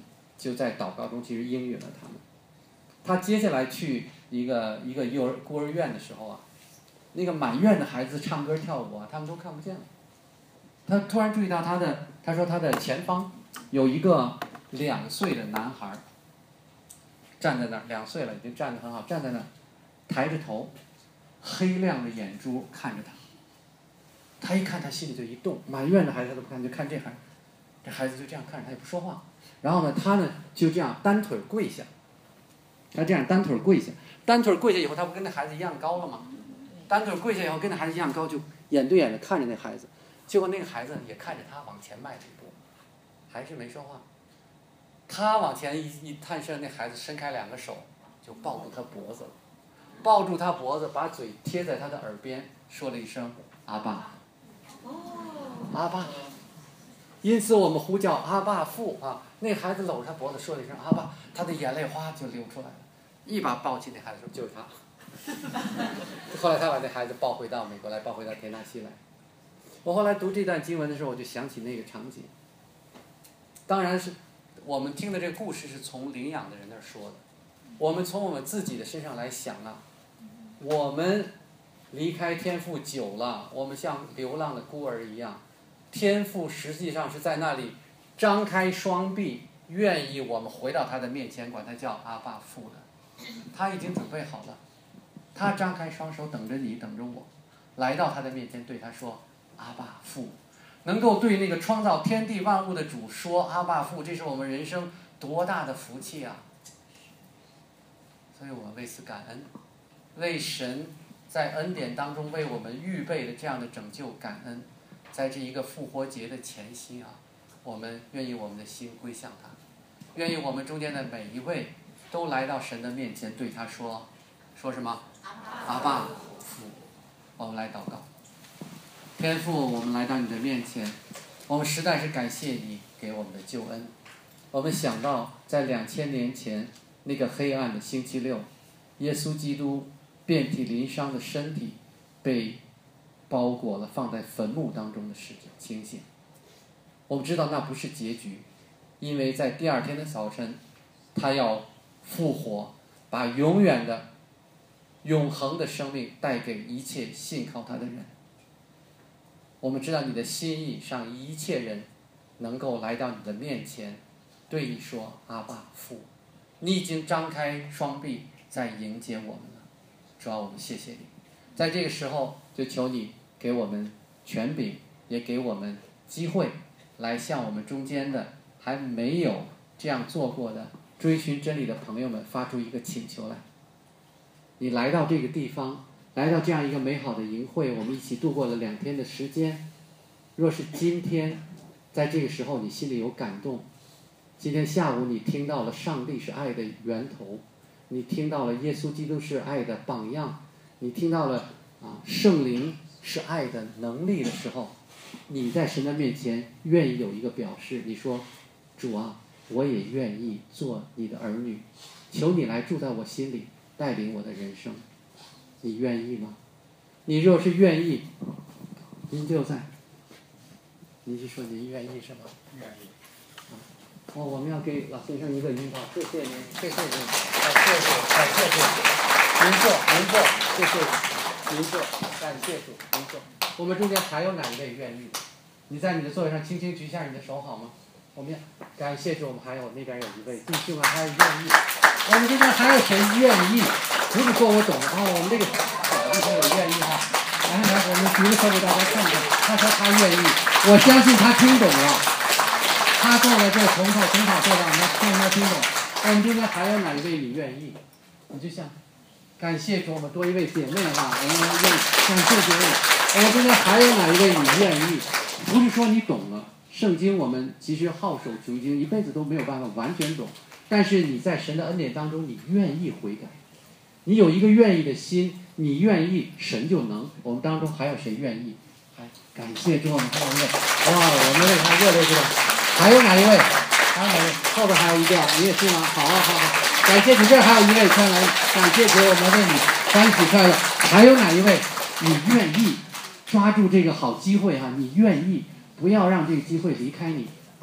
就在祷告中其实应允了他们。他接下来去一个一个幼儿孤儿院的时候啊，那个满院的孩子唱歌跳舞啊，他们都看不见了。他突然注意到他的，他说他的前方有一个两岁的男孩站在那儿，两岁了，已经站得很好，站在那儿，抬着头，黑亮的眼珠看着他。他一看，他心里就一动，满院的孩子他都不看，就看这孩子，这孩子就这样看着他，也不说话。然后呢，他呢就这样单腿跪下，他这样单腿跪下，单腿跪下以后，他不跟那孩子一样高了吗？单腿跪下以后，跟那孩子一样高，就眼对眼的看着那孩子。结果那个孩子也看着他往前迈了一步，还是没说话。他往前一一探身，那孩子伸开两个手，就抱住他脖子了，抱住他脖子，把嘴贴在他的耳边，说了一声“阿爸”。阿爸。因此我们呼叫阿爸父啊！那个孩子搂着他脖子说了一声“阿爸”，他的眼泪哗就流出来了，一把抱起那孩子说：“就是他。”后来他把那孩子抱回到美国来，抱回到田纳西来。我后来读这段经文的时候，我就想起那个场景。当然是我们听的这个故事是从领养的人那儿说的，我们从我们自己的身上来想啊，我们离开天父久了，我们像流浪的孤儿一样，天父实际上是在那里张开双臂，愿意我们回到他的面前，管他叫阿爸父的。他已经准备好了，他张开双手等着你，等着我，来到他的面前，对他说阿爸父。能够对那个创造天地万物的主说阿爸父，这是我们人生多大的福气啊！所以我们为此感恩，为神在恩典当中为我们预备的这样的拯救感恩。在这一个复活节的前夕啊，我们愿意我们的心归向他，愿意我们中间的每一位都来到神的面前，对他说说什么？阿爸父。我们来祷告。天父，我们来到你的面前，我们实在是感谢你给我们的救恩。我们想到在两千年前那个黑暗的星期六，耶稣基督遍体鳞伤的身体被包裹了，放在坟墓当中的事情形。我们知道那不是结局，因为在第二天的早晨，他要复活，把永远的永恒的生命带给一切信靠他的人。我们知道你的心意，让一切人能够来到你的面前，对你说阿爸父。你已经张开双臂在迎接我们了，主啊，我们谢谢你。在这个时候，就求你给我们权柄，也给我们机会，来向我们中间的还没有这样做过的追寻真理的朋友们发出一个请求来。你来到这个地方，来到这样一个美好的营会，我们一起度过了两天的时间。若是今天在这个时候你心里有感动，今天下午你听到了上帝是爱的源头，你听到了耶稣基督是爱的榜样，你听到了啊圣灵是爱的能力的时候，你在神的面前愿意有一个表示，你说主啊，我也愿意做你的儿女，求你来住在我心里，带领我的人生。你愿意吗？你若是愿意，您就在。您是说您愿意是吗？ 愿意。 哦，我们要给老先生一个拥抱，谢谢您，谢谢您，感谢主，感谢主，您坐，您坐，谢谢主，您坐，感谢主，您坐。我们中间还有哪一位愿意？你在你的座位上轻轻举一下你的手好吗？我们感谢主，我们还有那边有一位弟兄啊，还有愿意。我们这边还有谁愿意？不是说我懂啊、哦，我们这个小弟兄也愿意哈、啊。来来，我们举个手给大家看看，他说他愿意，我相信他听懂了。他坐在这从头从头坐到尾，听没听懂？我们这边还有哪一位你愿意？你就像感谢主，我们多一位姐妹哈、啊，我们愿感谢姐妹。我们这边还有哪一位你愿意？不是说你懂了，圣经我们其实好手穷经，一辈子都没有办法完全懂。但是你在神的恩典当中，你愿意悔改，你有一个愿意的心，你愿意，神就能。我们当中还有谁愿意？还感谢主，我们还有一位，哇，我们为他热烈鼓掌。还有哪一位？还有哪一位？后边还有一个，你也是吗？好啊，好啊，感谢主，这还有一位，快来，感谢主，我们为你欢喜快乐。还有哪一位？你愿意抓住这个好机会啊？你愿意，不要让这个机会离开你啊！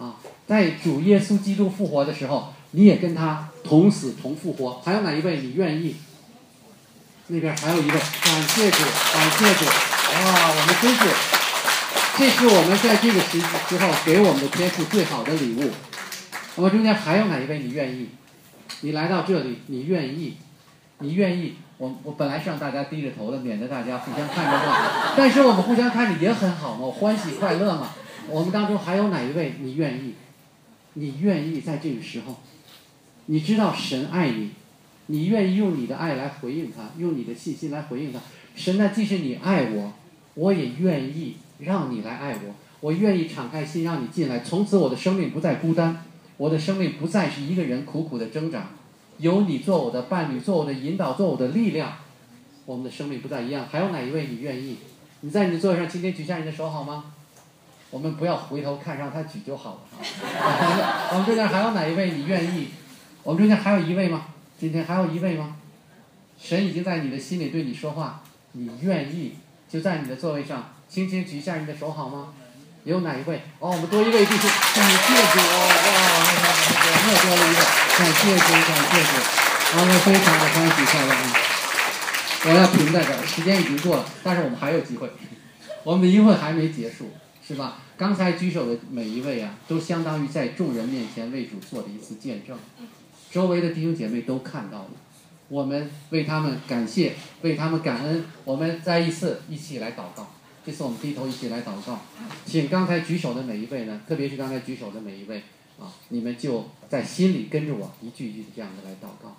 在主耶稣基督复活的时候，你也跟他同死同复活。还有哪一位你愿意？那边还有一位，感谢主，感谢主！哇，我们真是，这是我们在这个时时候给我们的天父最好的礼物。我们中间还有哪一位你愿意？你来到这里，你愿意？你愿意？我我本来是让大家低着头的，免得大家互相看着嘛。但是我们互相看着也很好嘛，我欢喜快乐嘛。我们当中还有哪一位你愿意？你愿意在这个时候，你知道神爱你，你愿意用你的爱来回应他，用你的信心来回应他。神呢，即使你爱我，我也愿意让你来爱我，我愿意敞开心让你进来。从此我的生命不再孤单，我的生命不再是一个人苦苦的挣扎，有你做我的伴侣，做我的引导，做我的力量，我们的生命不再一样。还有哪一位你愿意？你在你的座位上今天举下你的手好吗？我们不要回头看，让他举就好了啊。我们中间还有哪一位你愿意？我们中间还有一位吗？今天还有一位吗？神已经在你的心里对你说话，你愿意就在你的座位上轻轻举一下你的手好吗？有哪一位？哦，我们多一位弟兄，感谢主！哇，又多了一位，感谢主，感谢主！我们非常的欢喜快乐。我要停在这儿，时间已经过了，但是我们还有机会，我们的音会还没结束。是吧？刚才举手的每一位啊，都相当于在众人面前为主做了一次见证，周围的弟兄姐妹都看到了，我们为他们感谢，为他们感恩，我们再一次一起来祷告。这次我们低头一起来祷告，请刚才举手的每一位呢，特别是刚才举手的每一位啊，你们就在心里跟着我一句一句的这样的来祷告。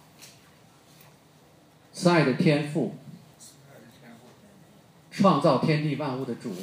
慈爱的天父，创造天地万物的主，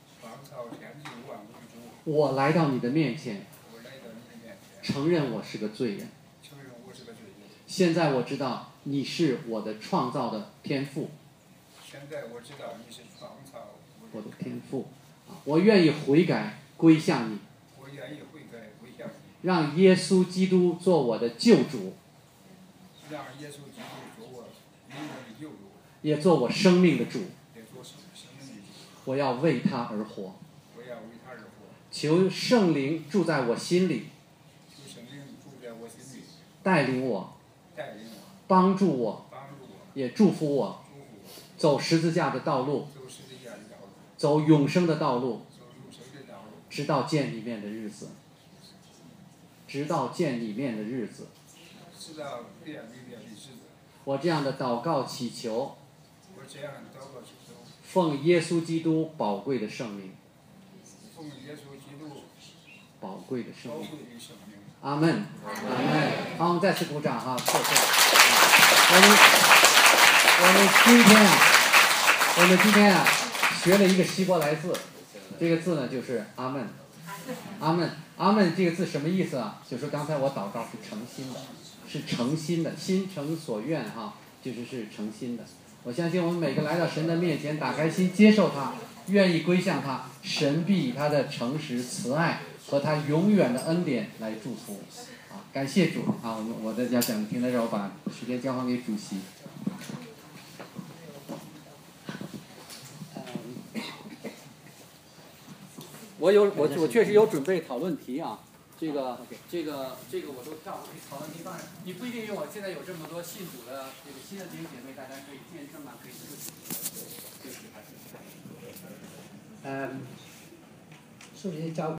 我来到你的面前，承认我是个罪人。现在我知道你是我的创造的天父。 现在我知道你是创造我的天父，我愿意悔改归向你。 我愿意悔改归向你。 让耶稣基督做我的救主。 让耶稣基督做我灵魂的救主。 也做我生命的主。 也做生命的主。 我要为他而活。 我要为他而活。 求圣灵住在我心里， 求圣灵住在我心里， 带领我， 带领我， 帮助我， 帮助我， 也祝福我， 祝福我， 走十字架的道路， 走十字架的道路， 走永生的道路， 走永生的道路， 直到见里面的日子，直到见里面的日子， 直到见里面的日子。 我这样的祷告祈求， 我这样的祷告祈求， 奉耶稣基督宝贵的圣名。 奉耶稣基督宝贵的生命， 命阿门，阿门。好，我们再次鼓掌哈，谢谢。我们我们今天啊，我们今天啊，学了一个希伯来字，这个字呢就是阿门，阿门，阿门。这个字什么意思啊？就是刚才我祷告是诚心的，是诚心的，心诚所愿哈，就是是诚心的。我相信我们每个来到神的面前，打开心接受他，愿意归向他，神必以他的诚实、慈爱和他永远的恩典来祝福。啊，感谢主啊！我们我的要讲听到这儿，我把时间交还给主席。我有我我确实有准备讨论题啊，这个这个这个我都跳。讨论题当然你不一定用，我现在有这么多信主的这个新的弟兄姐妹，大家可以见证啊，可以自己就是还是嗯， 首先交。